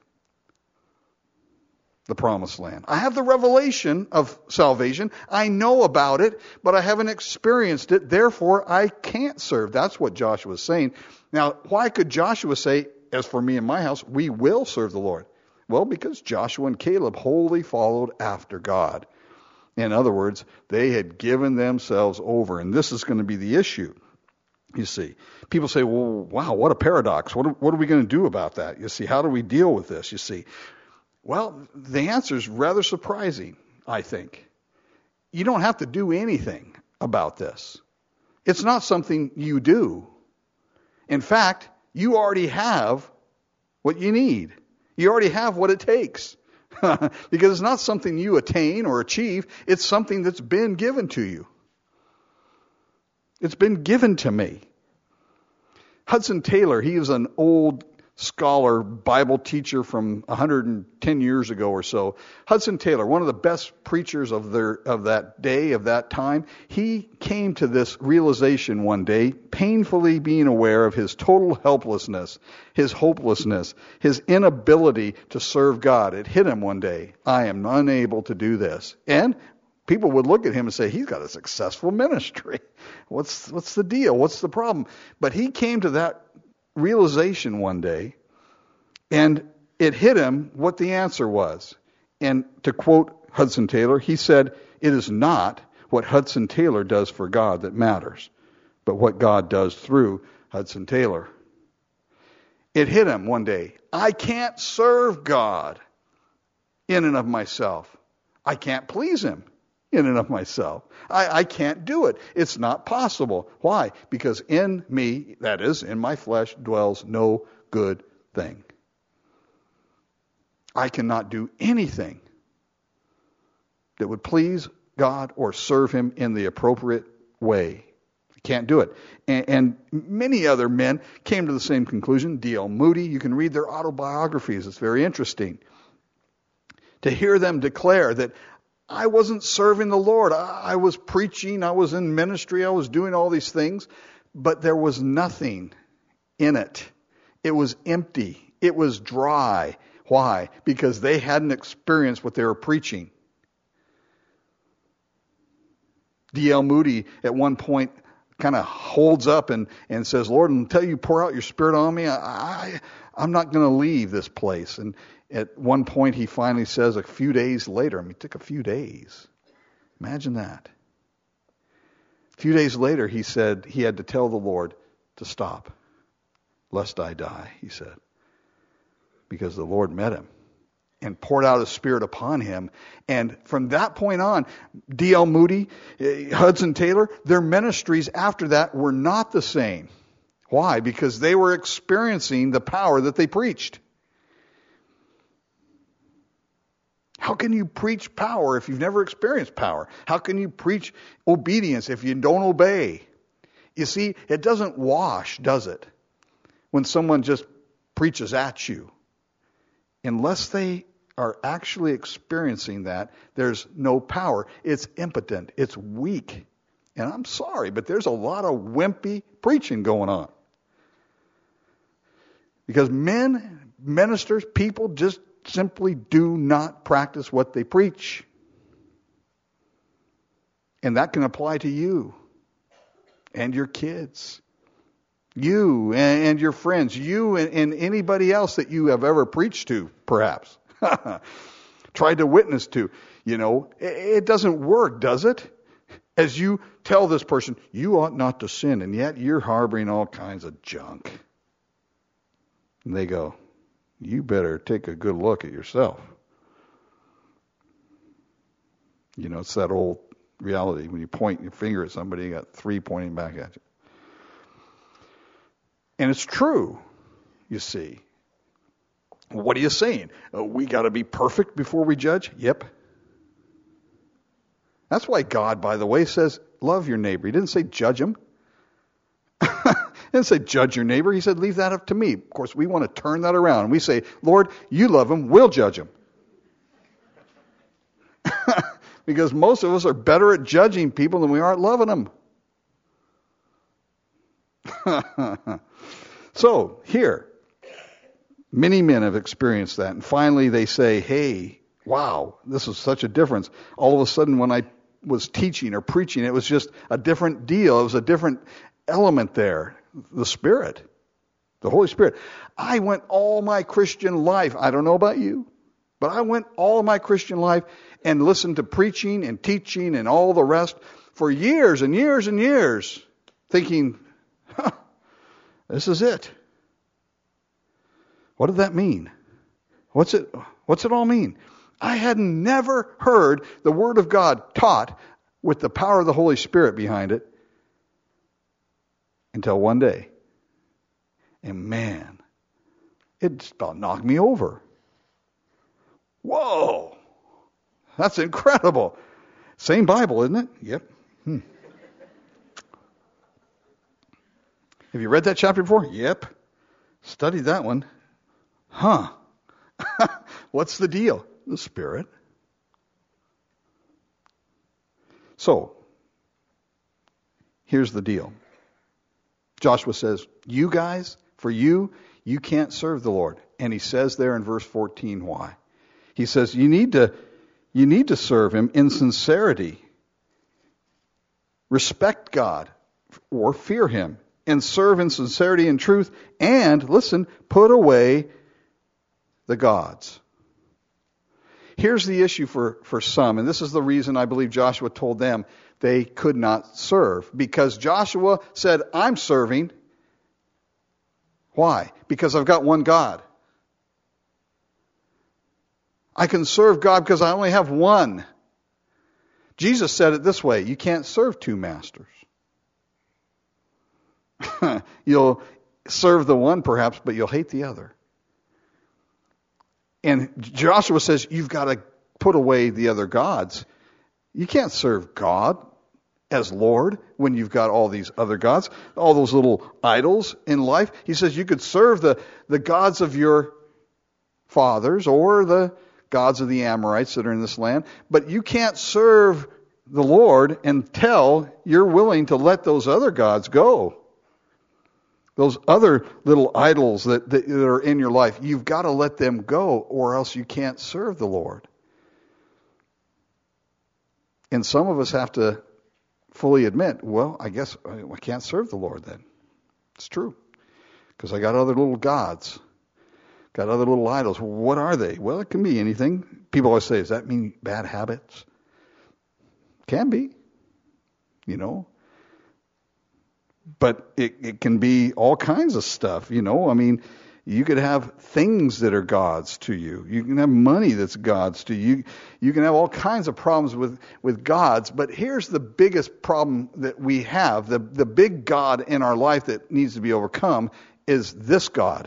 the promised land. I have the revelation of salvation. I know about it, but I haven't experienced it. Therefore, I can't serve. That's what Joshua is saying. Now, why could Joshua say, as for me and my house, we will serve the Lord? Well, because Joshua and Caleb wholly followed after God. In other words, they had given themselves over. And this is going to be the issue, you see. People say, well, wow, what a paradox. What are, what are we going to do about that? You see, how do we deal with this, you see? Well, the answer is rather surprising, I think. You don't have to do anything about this. It's not something you do. In fact, you already have what you need. You already have what it takes. Because it's not something you attain or achieve. It's something that's been given to you. It's been given to me. Hudson Taylor, he was an old scholar, Bible teacher from one hundred ten years ago or so. Hudson Taylor, one of the best preachers of their of that day, of that time, he came to this realization one day, painfully being aware of his total helplessness, his hopelessness, his inability to serve God. It hit him one day. I am unable to do this. And people would look at him and say, he's got a successful ministry. What's what's the deal? What's the problem? But he came to that realization one day, and it hit him what the answer was. And to quote Hudson Taylor, he said, it is not what Hudson Taylor does for God that matters, but what God does through Hudson Taylor. It hit him one day. I can't serve God in and of myself. I can't please him in and of myself. I, I can't do it. It's not possible. Why? Because in me, that is, in my flesh, dwells no good thing. I cannot do anything that would please God or serve him in the appropriate way. I can't do it. And, and many other men came to the same conclusion. D L Moody, you can read their autobiographies. It's very interesting to hear them declare that I wasn't serving the Lord. I was preaching. I was in ministry. I was doing all these things. But there was nothing in it. It was empty. It was dry. Why? Because they hadn't experienced what they were preaching. D L Moody at one point kind of holds up and, and says, Lord, until you pour out your Spirit on me, I, I, I'm not going to leave this place. And at one point, he finally says a few days later, I mean, it took a few days. Imagine that. A few days later, he said he had to tell the Lord to stop, lest I die, he said. Because the Lord met him and poured out his Spirit upon him. And from that point on, D L Moody, Hudson Taylor, their ministries after that were not the same. Why? Because they were experiencing the power that they preached. How can you preach power if you've never experienced power? How can you preach obedience if you don't obey? You see, it doesn't wash, does it? When someone just preaches at you. Unless they are actually experiencing that, there's no power. It's impotent. It's weak. And I'm sorry, but there's a lot of wimpy preaching going on. Because men, ministers, people just simply do not practice what they preach. And that can apply to you and your kids, you and, and your friends, you and, and anybody else that you have ever preached to, perhaps, tried to witness to. You know, it, it doesn't work, does it? As you tell this person, you ought not to sin, and yet you're harboring all kinds of junk. And they go, you better take a good look at yourself. You know, it's that old reality. When you point your finger at somebody, you got three pointing back at you. And it's true, you see. What are you saying? Uh, we got to be perfect before we judge? Yep. That's why God, by the way, says, love your neighbor. He didn't say judge him. He didn't say judge your neighbor. He said, leave that up to me. Of course, we want to turn that around. We say, Lord, you love him. We'll judge him. Because most of us are better at judging people than we are at loving them. So, here, many men have experienced that. And finally they say, hey, wow, this is such a difference. All of a sudden when I was teaching or preaching, it was just a different deal. It was a different element there. The Spirit. The Holy Spirit. I went all my Christian life, I don't know about you, but I went all my Christian life and listened to preaching and teaching and all the rest for years and years and years, thinking, huh, this is it. What did that mean? What's it, what's it all mean? I had never heard the Word of God taught with the power of the Holy Spirit behind it until one day. And man, it just about knocked me over. Whoa! That's incredible. Same Bible, isn't it? Yep. Hmm. Have you read that chapter before? Yep. Studied that one. Huh. What's the deal? The Spirit. So, here's the deal. Joshua says, you guys, for you, you can't serve the Lord. And he says there in verse fourteen why. He says, you need to, you need to serve him in sincerity. Respect God or fear him and serve in sincerity and truth. And, listen, put away the gods. Here's the issue for, for some, and this is the reason I believe Joshua told them they could not serve. Because Joshua said, I'm serving. Why? Because I've got one God. I can serve God because I only have one. Jesus said it this way, you can't serve two masters. You'll serve the one perhaps, but you'll hate the other. And Joshua says, you've got to put away the other gods. You can't serve God as Lord when you've got all these other gods, all those little idols in life. He says you could serve the, the gods of your fathers or the gods of the Amorites that are in this land, but you can't serve the Lord until you're willing to let those other gods go. Those other little idols that, that are in your life, you've got to let them go or else you can't serve the Lord. And some of us have to fully admit, well, I guess I can't serve the Lord then. It's true. Because I got other little gods. Got other little idols. What are they? Well, it can be anything. People always say, does that mean bad habits? Can be. You know. But it, it can be all kinds of stuff, you know. I mean, you could have things that are gods to you. You can have money that's gods to you. You can have all kinds of problems with, with gods. But here's the biggest problem that we have. The, the big God in our life that needs to be overcome is this God.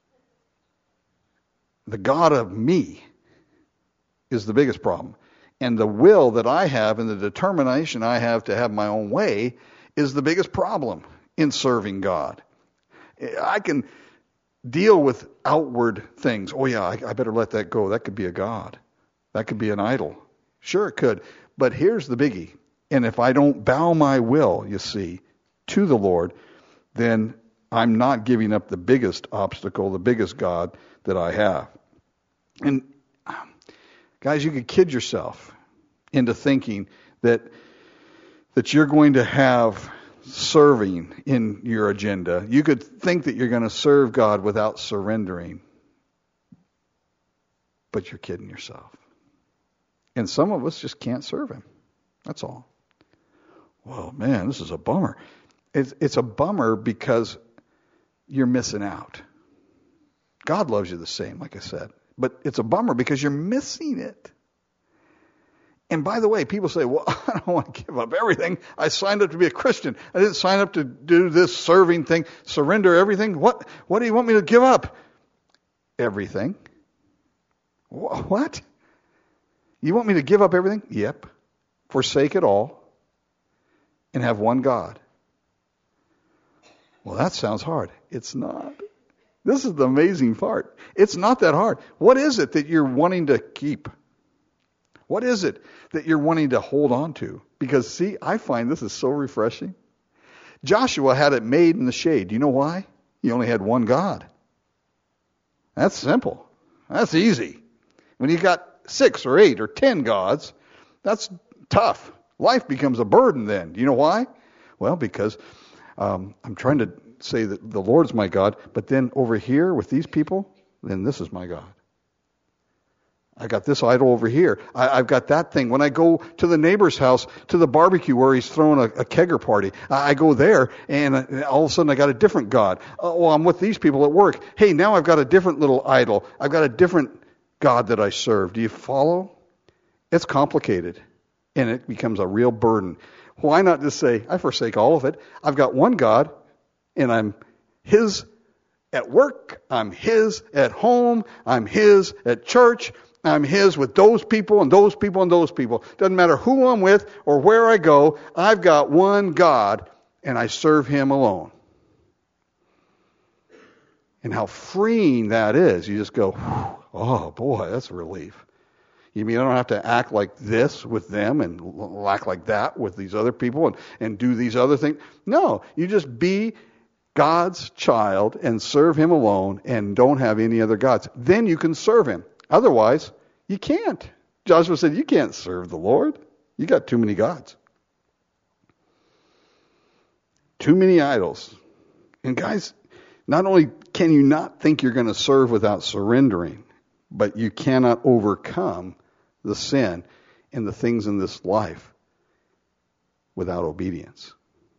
The God of me is the biggest problem. And the will that I have and the determination I have to have my own way is the biggest problem in serving God. I can deal with outward things. Oh yeah, I, I better let that go. That could be a god. That could be an idol. Sure it could. But here's the biggie. And if I don't bow my will, you see, to the Lord, then I'm not giving up the biggest obstacle, the biggest God that I have. And guys, you could kid yourself into thinking that that you're going to have serving in your agenda. You could think that you're going to serve God without surrendering. But you're kidding yourself. And some of us just can't serve him. That's all. Well, man, this is a bummer. It's, it's a bummer because you're missing out. God loves you the same, like I said. But it's a bummer because you're missing it. And by the way, people say, well, I don't want to give up everything. I signed up to be a Christian. I didn't sign up to do this serving thing, surrender everything. What, what do you want me to give up? Everything. What? You want me to give up everything? Yep. Forsake it all and have one God. Well, that sounds hard. It's not. This is the amazing part. It's not that hard. What is it that you're wanting to keep? What is it that you're wanting to hold on to? Because, see, I find this is so refreshing. Joshua had it made in the shade. Do you know why? He only had one God. That's simple. That's easy. When you got six or eight or ten gods, that's tough. Life becomes a burden then. Do you know why? Well, because um, I'm trying to say that the Lord's my God, but then over here with these people, then this is my God. I got this idol over here. I, I've got that thing. When I go to the neighbor's house, to the barbecue where he's throwing a, a kegger party, I, I go there, and uh, all of a sudden I got a different God. Oh, well, I'm with these people at work. Hey, now I've got a different little idol. I've got a different God that I serve. Do you follow? It's complicated, and it becomes a real burden. Why not just say, I forsake all of it. I've got one God, and I'm His at work. I'm His at home. I'm His at church. I'm His with those people and those people and those people. Doesn't matter who I'm with or where I go. I've got one God, and I serve Him alone. And how freeing that is. You just go, oh boy, that's a relief. You mean I don't have to act like this with them and act like that with these other people and, and do these other things? No, you just be God's child and serve Him alone and don't have any other gods. Then you can serve Him. Otherwise, you can't. Joshua said, you can't serve the Lord. You got too many gods. Too many idols. And guys, not only can you not think you're going to serve without surrendering, but you cannot overcome the sin and the things in this life without obedience.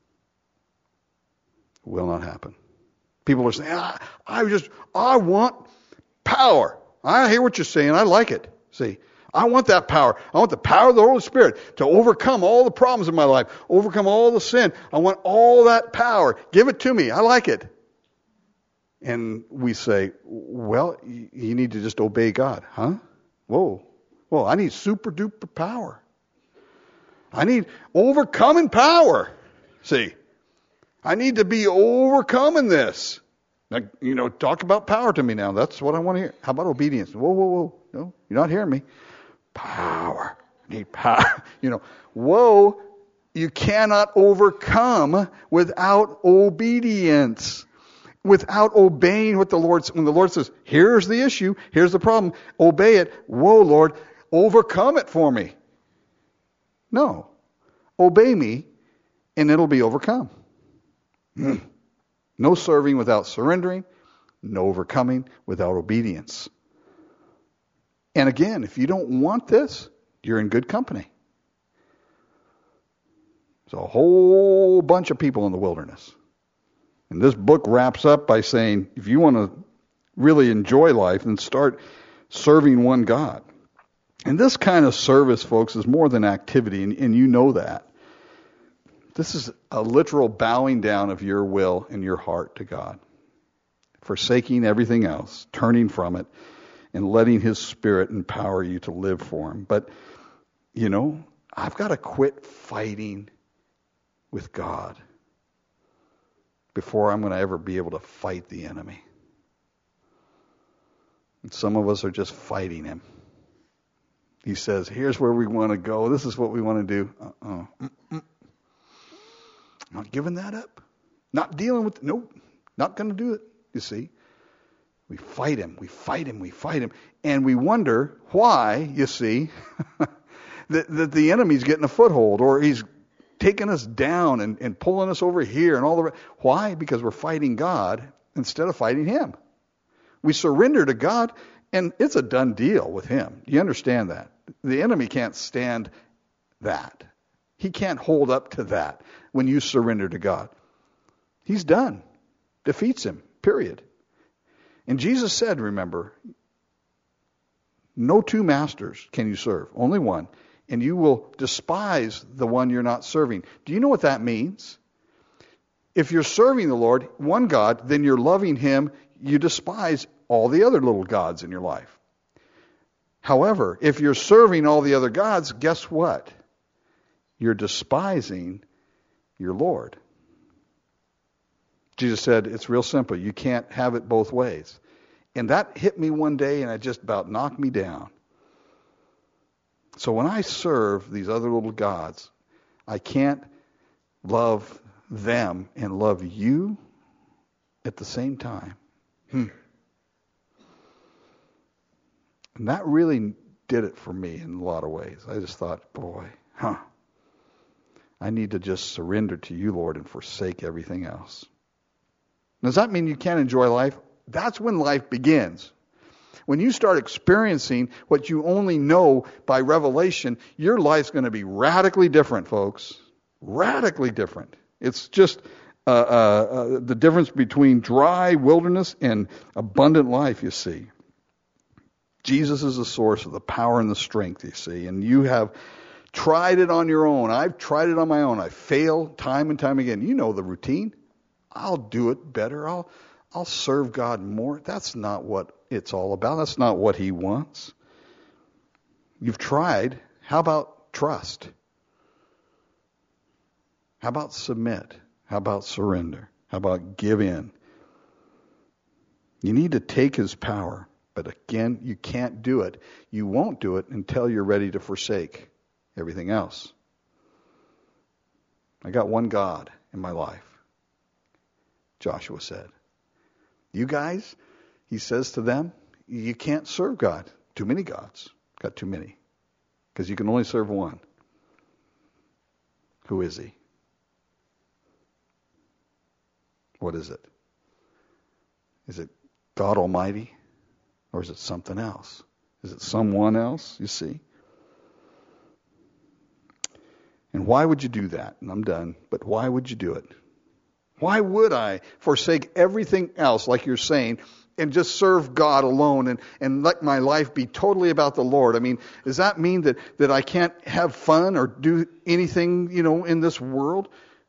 It will not happen. People are saying, I, I just, I want power. I hear what you're saying. I like it. See, I want that power. I want the power of the Holy Spirit to overcome all the problems in my life, overcome all the sin. I want all that power. Give it to me. I like it. And we say, well, you need to just obey God. Huh? Whoa. Whoa, I need super duper power. I need overcoming power. See, I need to be overcoming this. Now, you know, talk about power to me now. That's what I want to hear. How about obedience? Whoa, whoa, whoa. No, you're not hearing me. Power. I need power. You know, whoa, you cannot overcome without obedience. Without obeying what the Lord, when the Lord says, here's the issue, here's the problem, obey it. Whoa, Lord, overcome it for me. No. Obey me, and it'll be overcome. Mm. No serving without surrendering, no overcoming without obedience. And again, if you don't want this, you're in good company. There's a whole bunch of people in the wilderness. And this book wraps up by saying, if you want to really enjoy life, then start serving one God. And this kind of service, folks, is more than activity, and, and you know that. This is a literal bowing down of your will and your heart to God, forsaking everything else, turning from it, and letting His Spirit empower you to live for Him. But, you know, I've got to quit fighting with God before I'm going to ever be able to fight the enemy. And some of us are just fighting him. He says, here's where we want to go. This is what we want to do. Uh-uh. Mm-mm. Not giving that up. Not dealing with, nope, not going to do it, you see. We fight him, we fight him, we fight him. And we wonder why, you see, that, that the enemy's getting a foothold, or he's taking us down and, and pulling us over here and all the rest. Why? Because we're fighting God instead of fighting Him. We surrender to God, and it's a done deal with Him. Do you understand that? The enemy can't stand that. He can't hold up to that when you surrender to God. He's done. Defeats him, period. And Jesus said, remember, no two masters can you serve, only one. And you will despise the one you're not serving. Do you know what that means? If you're serving the Lord, one God, then you're loving him. You despise all the other little gods in your life. However, if you're serving all the other gods, guess what? You're despising your Lord. Jesus said, it's real simple. You can't have it both ways. And that hit me one day, and it just about knocked me down. So when I serve these other little gods, I can't love them and love you at the same time. Hmm. And that really did it for me in a lot of ways. I just thought, boy, huh. I need to just surrender to you, Lord, and forsake everything else. Does that mean you can't enjoy life? That's when life begins. When you start experiencing what you only know by revelation, your life's going to be radically different, folks. Radically different. It's just uh, uh, uh, the difference between dry wilderness and abundant life, you see. Jesus is the source of the power and the strength, you see. And you have tried it on your own. I've tried it on my own. I failed time and time again. You know the routine. I'll do it better. I'll I'll serve God more. That's not what it's all about. That's not what he wants. You've tried. How about trust? How about submit? How about surrender? How about give in? You need to take his power. But again, you can't do it. You won't do it until you're ready to forsake everything else. I got one God in my life, Joshua said. You guys, he says to them, you can't serve God. Too many gods. Got too many. Because you can only serve one. Who is he? What is it? Is it God Almighty? Or is it something else? Is it someone else? You see? And why would you do that? And I'm done. But why would you do it? Why would I forsake everything else, like you're saying, and just serve God alone and, and let my life be totally about the Lord? I mean, does that mean that, that I can't have fun or do anything, you know, in this world?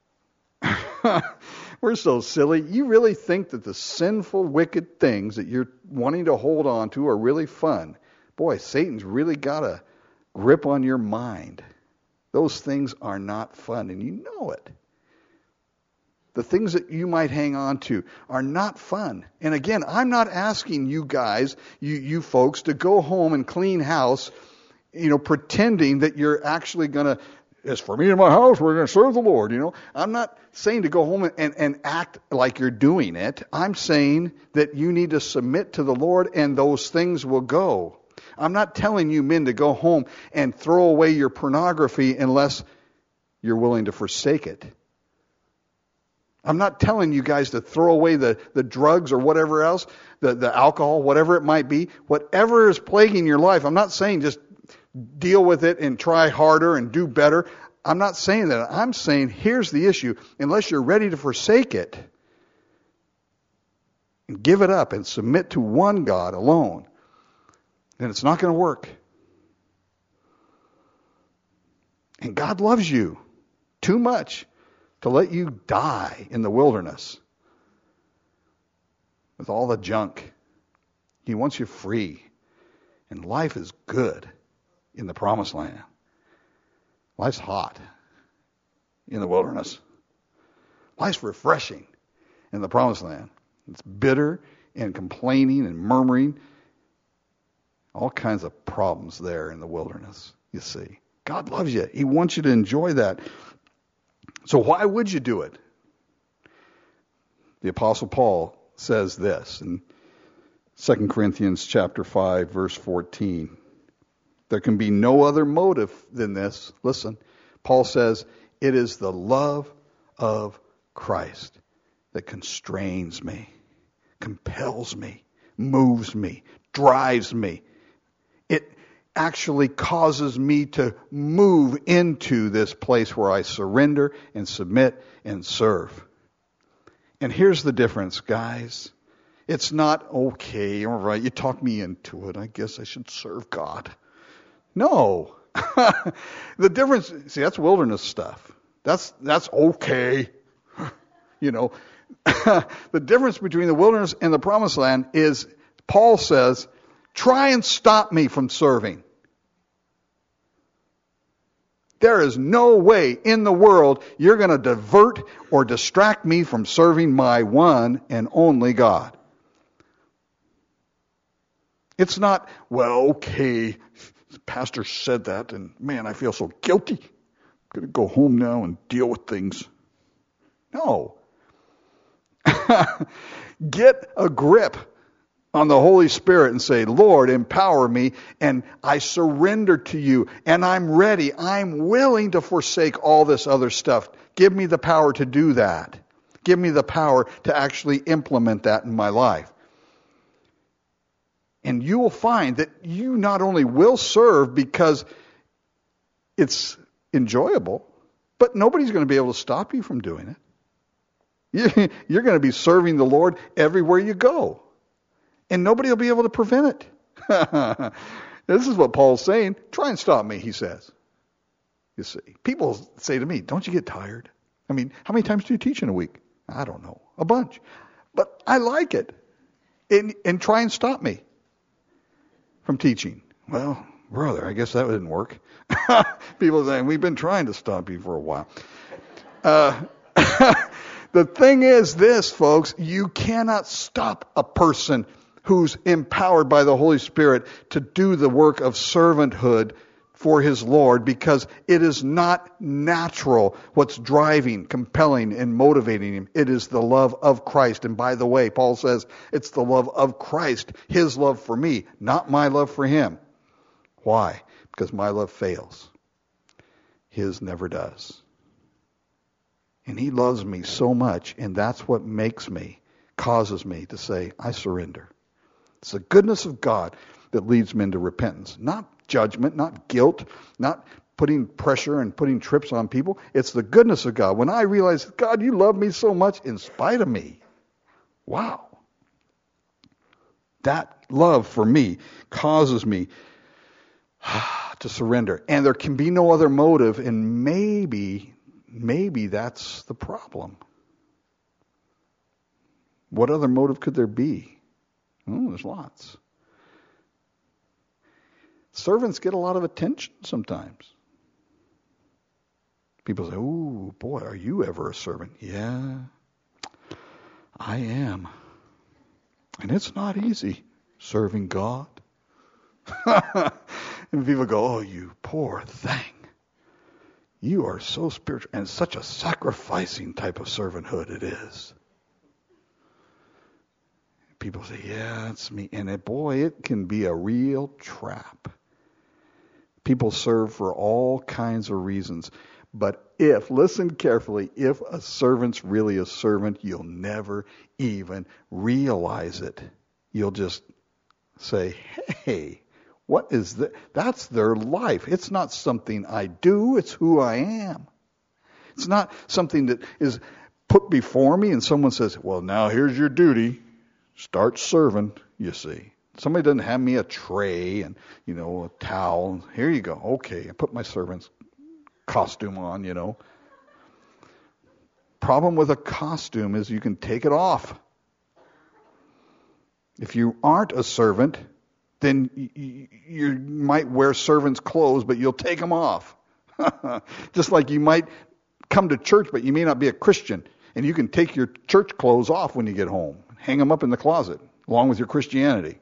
We're so silly. You really think that the sinful, wicked things that you're wanting to hold on to are really fun? Boy, Satan's really got a grip on your mind. Those things are not fun, and you know it. The things that you might hang on to are not fun. And again, I'm not asking you guys, you, you folks, to go home and clean house, you know, pretending that you're actually going to, as for me and my house, we're going to serve the Lord, you know. I'm not saying to go home and, and, and act like you're doing it. I'm saying that you need to submit to the Lord and those things will go. I'm not telling you men to go home and throw away your pornography unless you're willing to forsake it. I'm not telling you guys to throw away the, the drugs or whatever else, the, the alcohol, whatever it might be. Whatever is plaguing your life, I'm not saying just deal with it and try harder and do better. I'm not saying that. I'm saying here's the issue. Unless you're ready to forsake it and give it up and submit to one God alone, then it's not going to work. And God loves you too much to let you die in the wilderness with all the junk. He wants you free. And life is good in the promised land. Life's hot in the wilderness. Life's refreshing in the promised land. It's bitter and complaining and murmuring. All kinds of problems there in the wilderness, you see. God loves you. He wants you to enjoy that. So why would you do it? The Apostle Paul says this in Second Corinthians chapter five, verse fourteen. There can be no other motive than this. Listen, Paul says, it is the love of Christ that constrains me, compels me, moves me, drives me. It actually causes me to move into this place where I surrender and submit and serve. And here's the difference, guys. It's not, okay, all right, you talked me into it. I guess I should serve God. No. The difference, see, that's wilderness stuff. That's, that's okay. You know, the difference between the wilderness and the promised land is, Paul says, try and stop me from serving. There is no way in the world you're going to divert or distract me from serving my one and only God. It's not, well, okay, the pastor said that, and man, I feel so guilty. I'm going to go home now and deal with things. No. Get a grip on the Holy Spirit and say, Lord, empower me, and I surrender to you, and I'm ready. I'm willing to forsake all this other stuff. Give me the power to do that. Give me the power to actually implement that in my life. And you will find that you not only will serve because it's enjoyable, but nobody's going to be able to stop you from doing it. You're going to be serving the Lord everywhere you go. And nobody will be able to prevent it. This is what Paul's saying. Try and stop me, he says. You see, people say to me, don't you get tired? I mean, how many times do you teach in a week? I don't know. A bunch. But I like it. And, and try and stop me from teaching. Well, brother, I guess that didn't work. People are saying, we've been trying to stop you for a while. Uh, the thing is this, folks, you cannot stop a person who's empowered by the Holy Spirit to do the work of servanthood for his Lord, because it is not natural what's driving, compelling, and motivating him. It is the love of Christ. And by the way, Paul says it's the love of Christ, his love for me, not my love for him. Why? Because my love fails. His never does. And he loves me so much, and that's what makes me, causes me to say, I surrender. It's the goodness of God that leads men to repentance. Not judgment, not guilt, not putting pressure and putting trips on people. It's the goodness of God. When I realize, God, you love me so much in spite of me. Wow. That love for me causes me to surrender. And there can be no other motive, and maybe, maybe that's the problem. What other motive could there be? Oh, there's lots. Servants get a lot of attention sometimes. People say, ooh, boy, are you ever a servant? Yeah, I am. And it's not easy serving God. And people go, oh, you poor thing. You are so spiritual, and such a sacrificing type of servanthood it is. People say, yeah, it's me. And it, boy, it can be a real trap. People serve for all kinds of reasons. But if, listen carefully, if a servant's really a servant, you'll never even realize it. You'll just say, hey, what is that? That's their life. It's not something I do. It's who I am. It's not something that is put before me and someone says, well, now here's your duty. Start serving, you see. Somebody doesn't have me a tray and, you know, a towel. Here you go. Okay, I put my servant's costume on, you know. Problem with a costume is you can take it off. If you aren't a servant, then you, you might wear servant's clothes, but you'll take them off. Just like you might come to church, but you may not be a Christian. And you can take your church clothes off when you get home. Hang them up in the closet, along with your Christianity.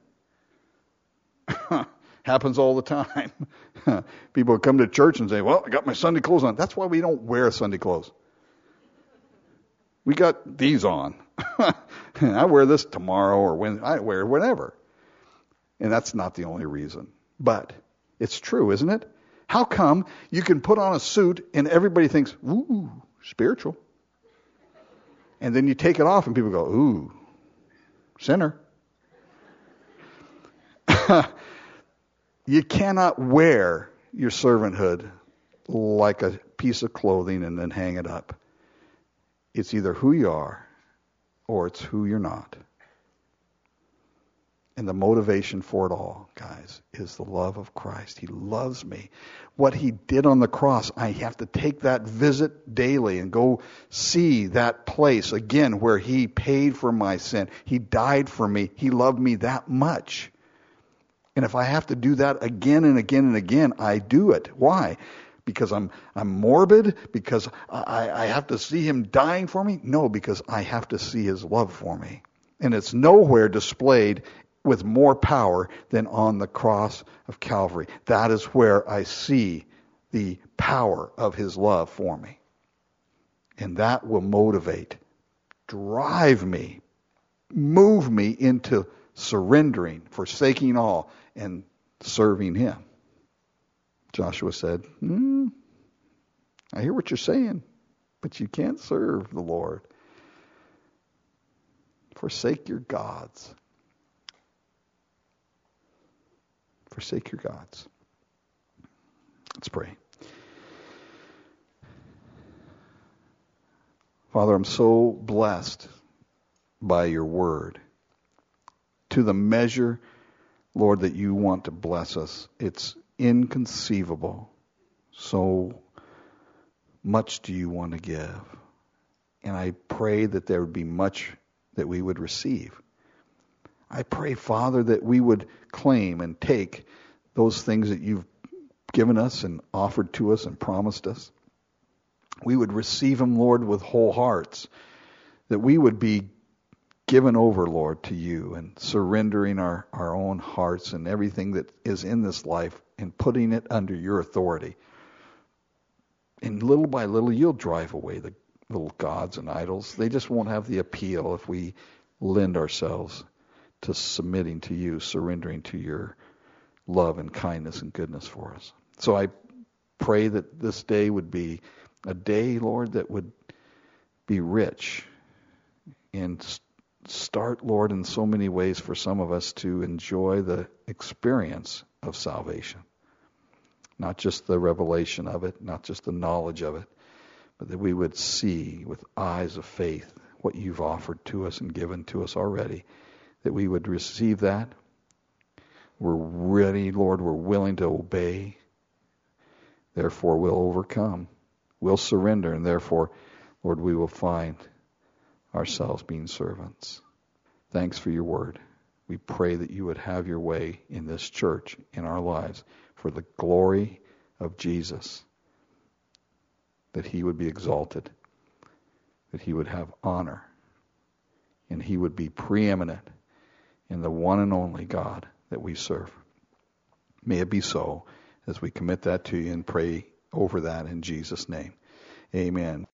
Happens all the time. People come to church and say, well, I got my Sunday clothes on. That's why we don't wear Sunday clothes. We got these on. I wear this tomorrow or when I wear whatever. And that's not the only reason. But it's true, isn't it? How come you can put on a suit and everybody thinks, ooh, spiritual. And then you take it off and people go, ooh, sinner. You cannot wear your servanthood like a piece of clothing and then hang it up. It's either who you are or it's who you're not. And the motivation for it all, guys, is the love of Christ. He loves me. What he did on the cross, I have to take that visit daily and go see that place again where he paid for my sin. He died for me. He loved me that much. And if I have to do that again and again and again, I do it. Why? Because I'm I'm morbid? Because I, I have to see him dying for me? No, because I have to see his love for me. And it's nowhere displayed with more power than on the cross of Calvary. That is where I see the power of his love for me. And that will motivate, drive me, move me into surrendering, forsaking all, and serving him. Joshua said, hmm, I hear what you're saying, but you can't serve the Lord. Forsake your gods. Forsake your gods. Let's pray. Father, I'm so blessed by your word. To the measure, Lord, that you want to bless us, it's inconceivable. So much do you want to give. And I pray that there would be much that we would receive. I pray, Father, that we would claim and take those things that you've given us and offered to us and promised us. We would receive them, Lord, with whole hearts. That we would be given over, Lord, to you and surrendering our, our own hearts and everything that is in this life and putting it under your authority. And little by little, you'll drive away the little gods and idols. They just won't have the appeal if we lend ourselves to submitting to you, surrendering to your love and kindness and goodness for us. So I pray that this day would be a day, Lord, that would be rich and start, Lord, in so many ways for some of us to enjoy the experience of salvation. Not just the revelation of it, not just the knowledge of it, but that we would see with eyes of faith what you've offered to us and given to us already. That we would receive that. We're ready, Lord. We're willing to obey. Therefore, we'll overcome. We'll surrender. And therefore, Lord, we will find ourselves being servants. Thanks for your word. We pray that you would have your way in this church, in our lives, for the glory of Jesus. That he would be exalted. That he would have honor. And he would be preeminent in the one and only God that we serve. May it be so as we commit that to you and pray over that in Jesus' name. Amen.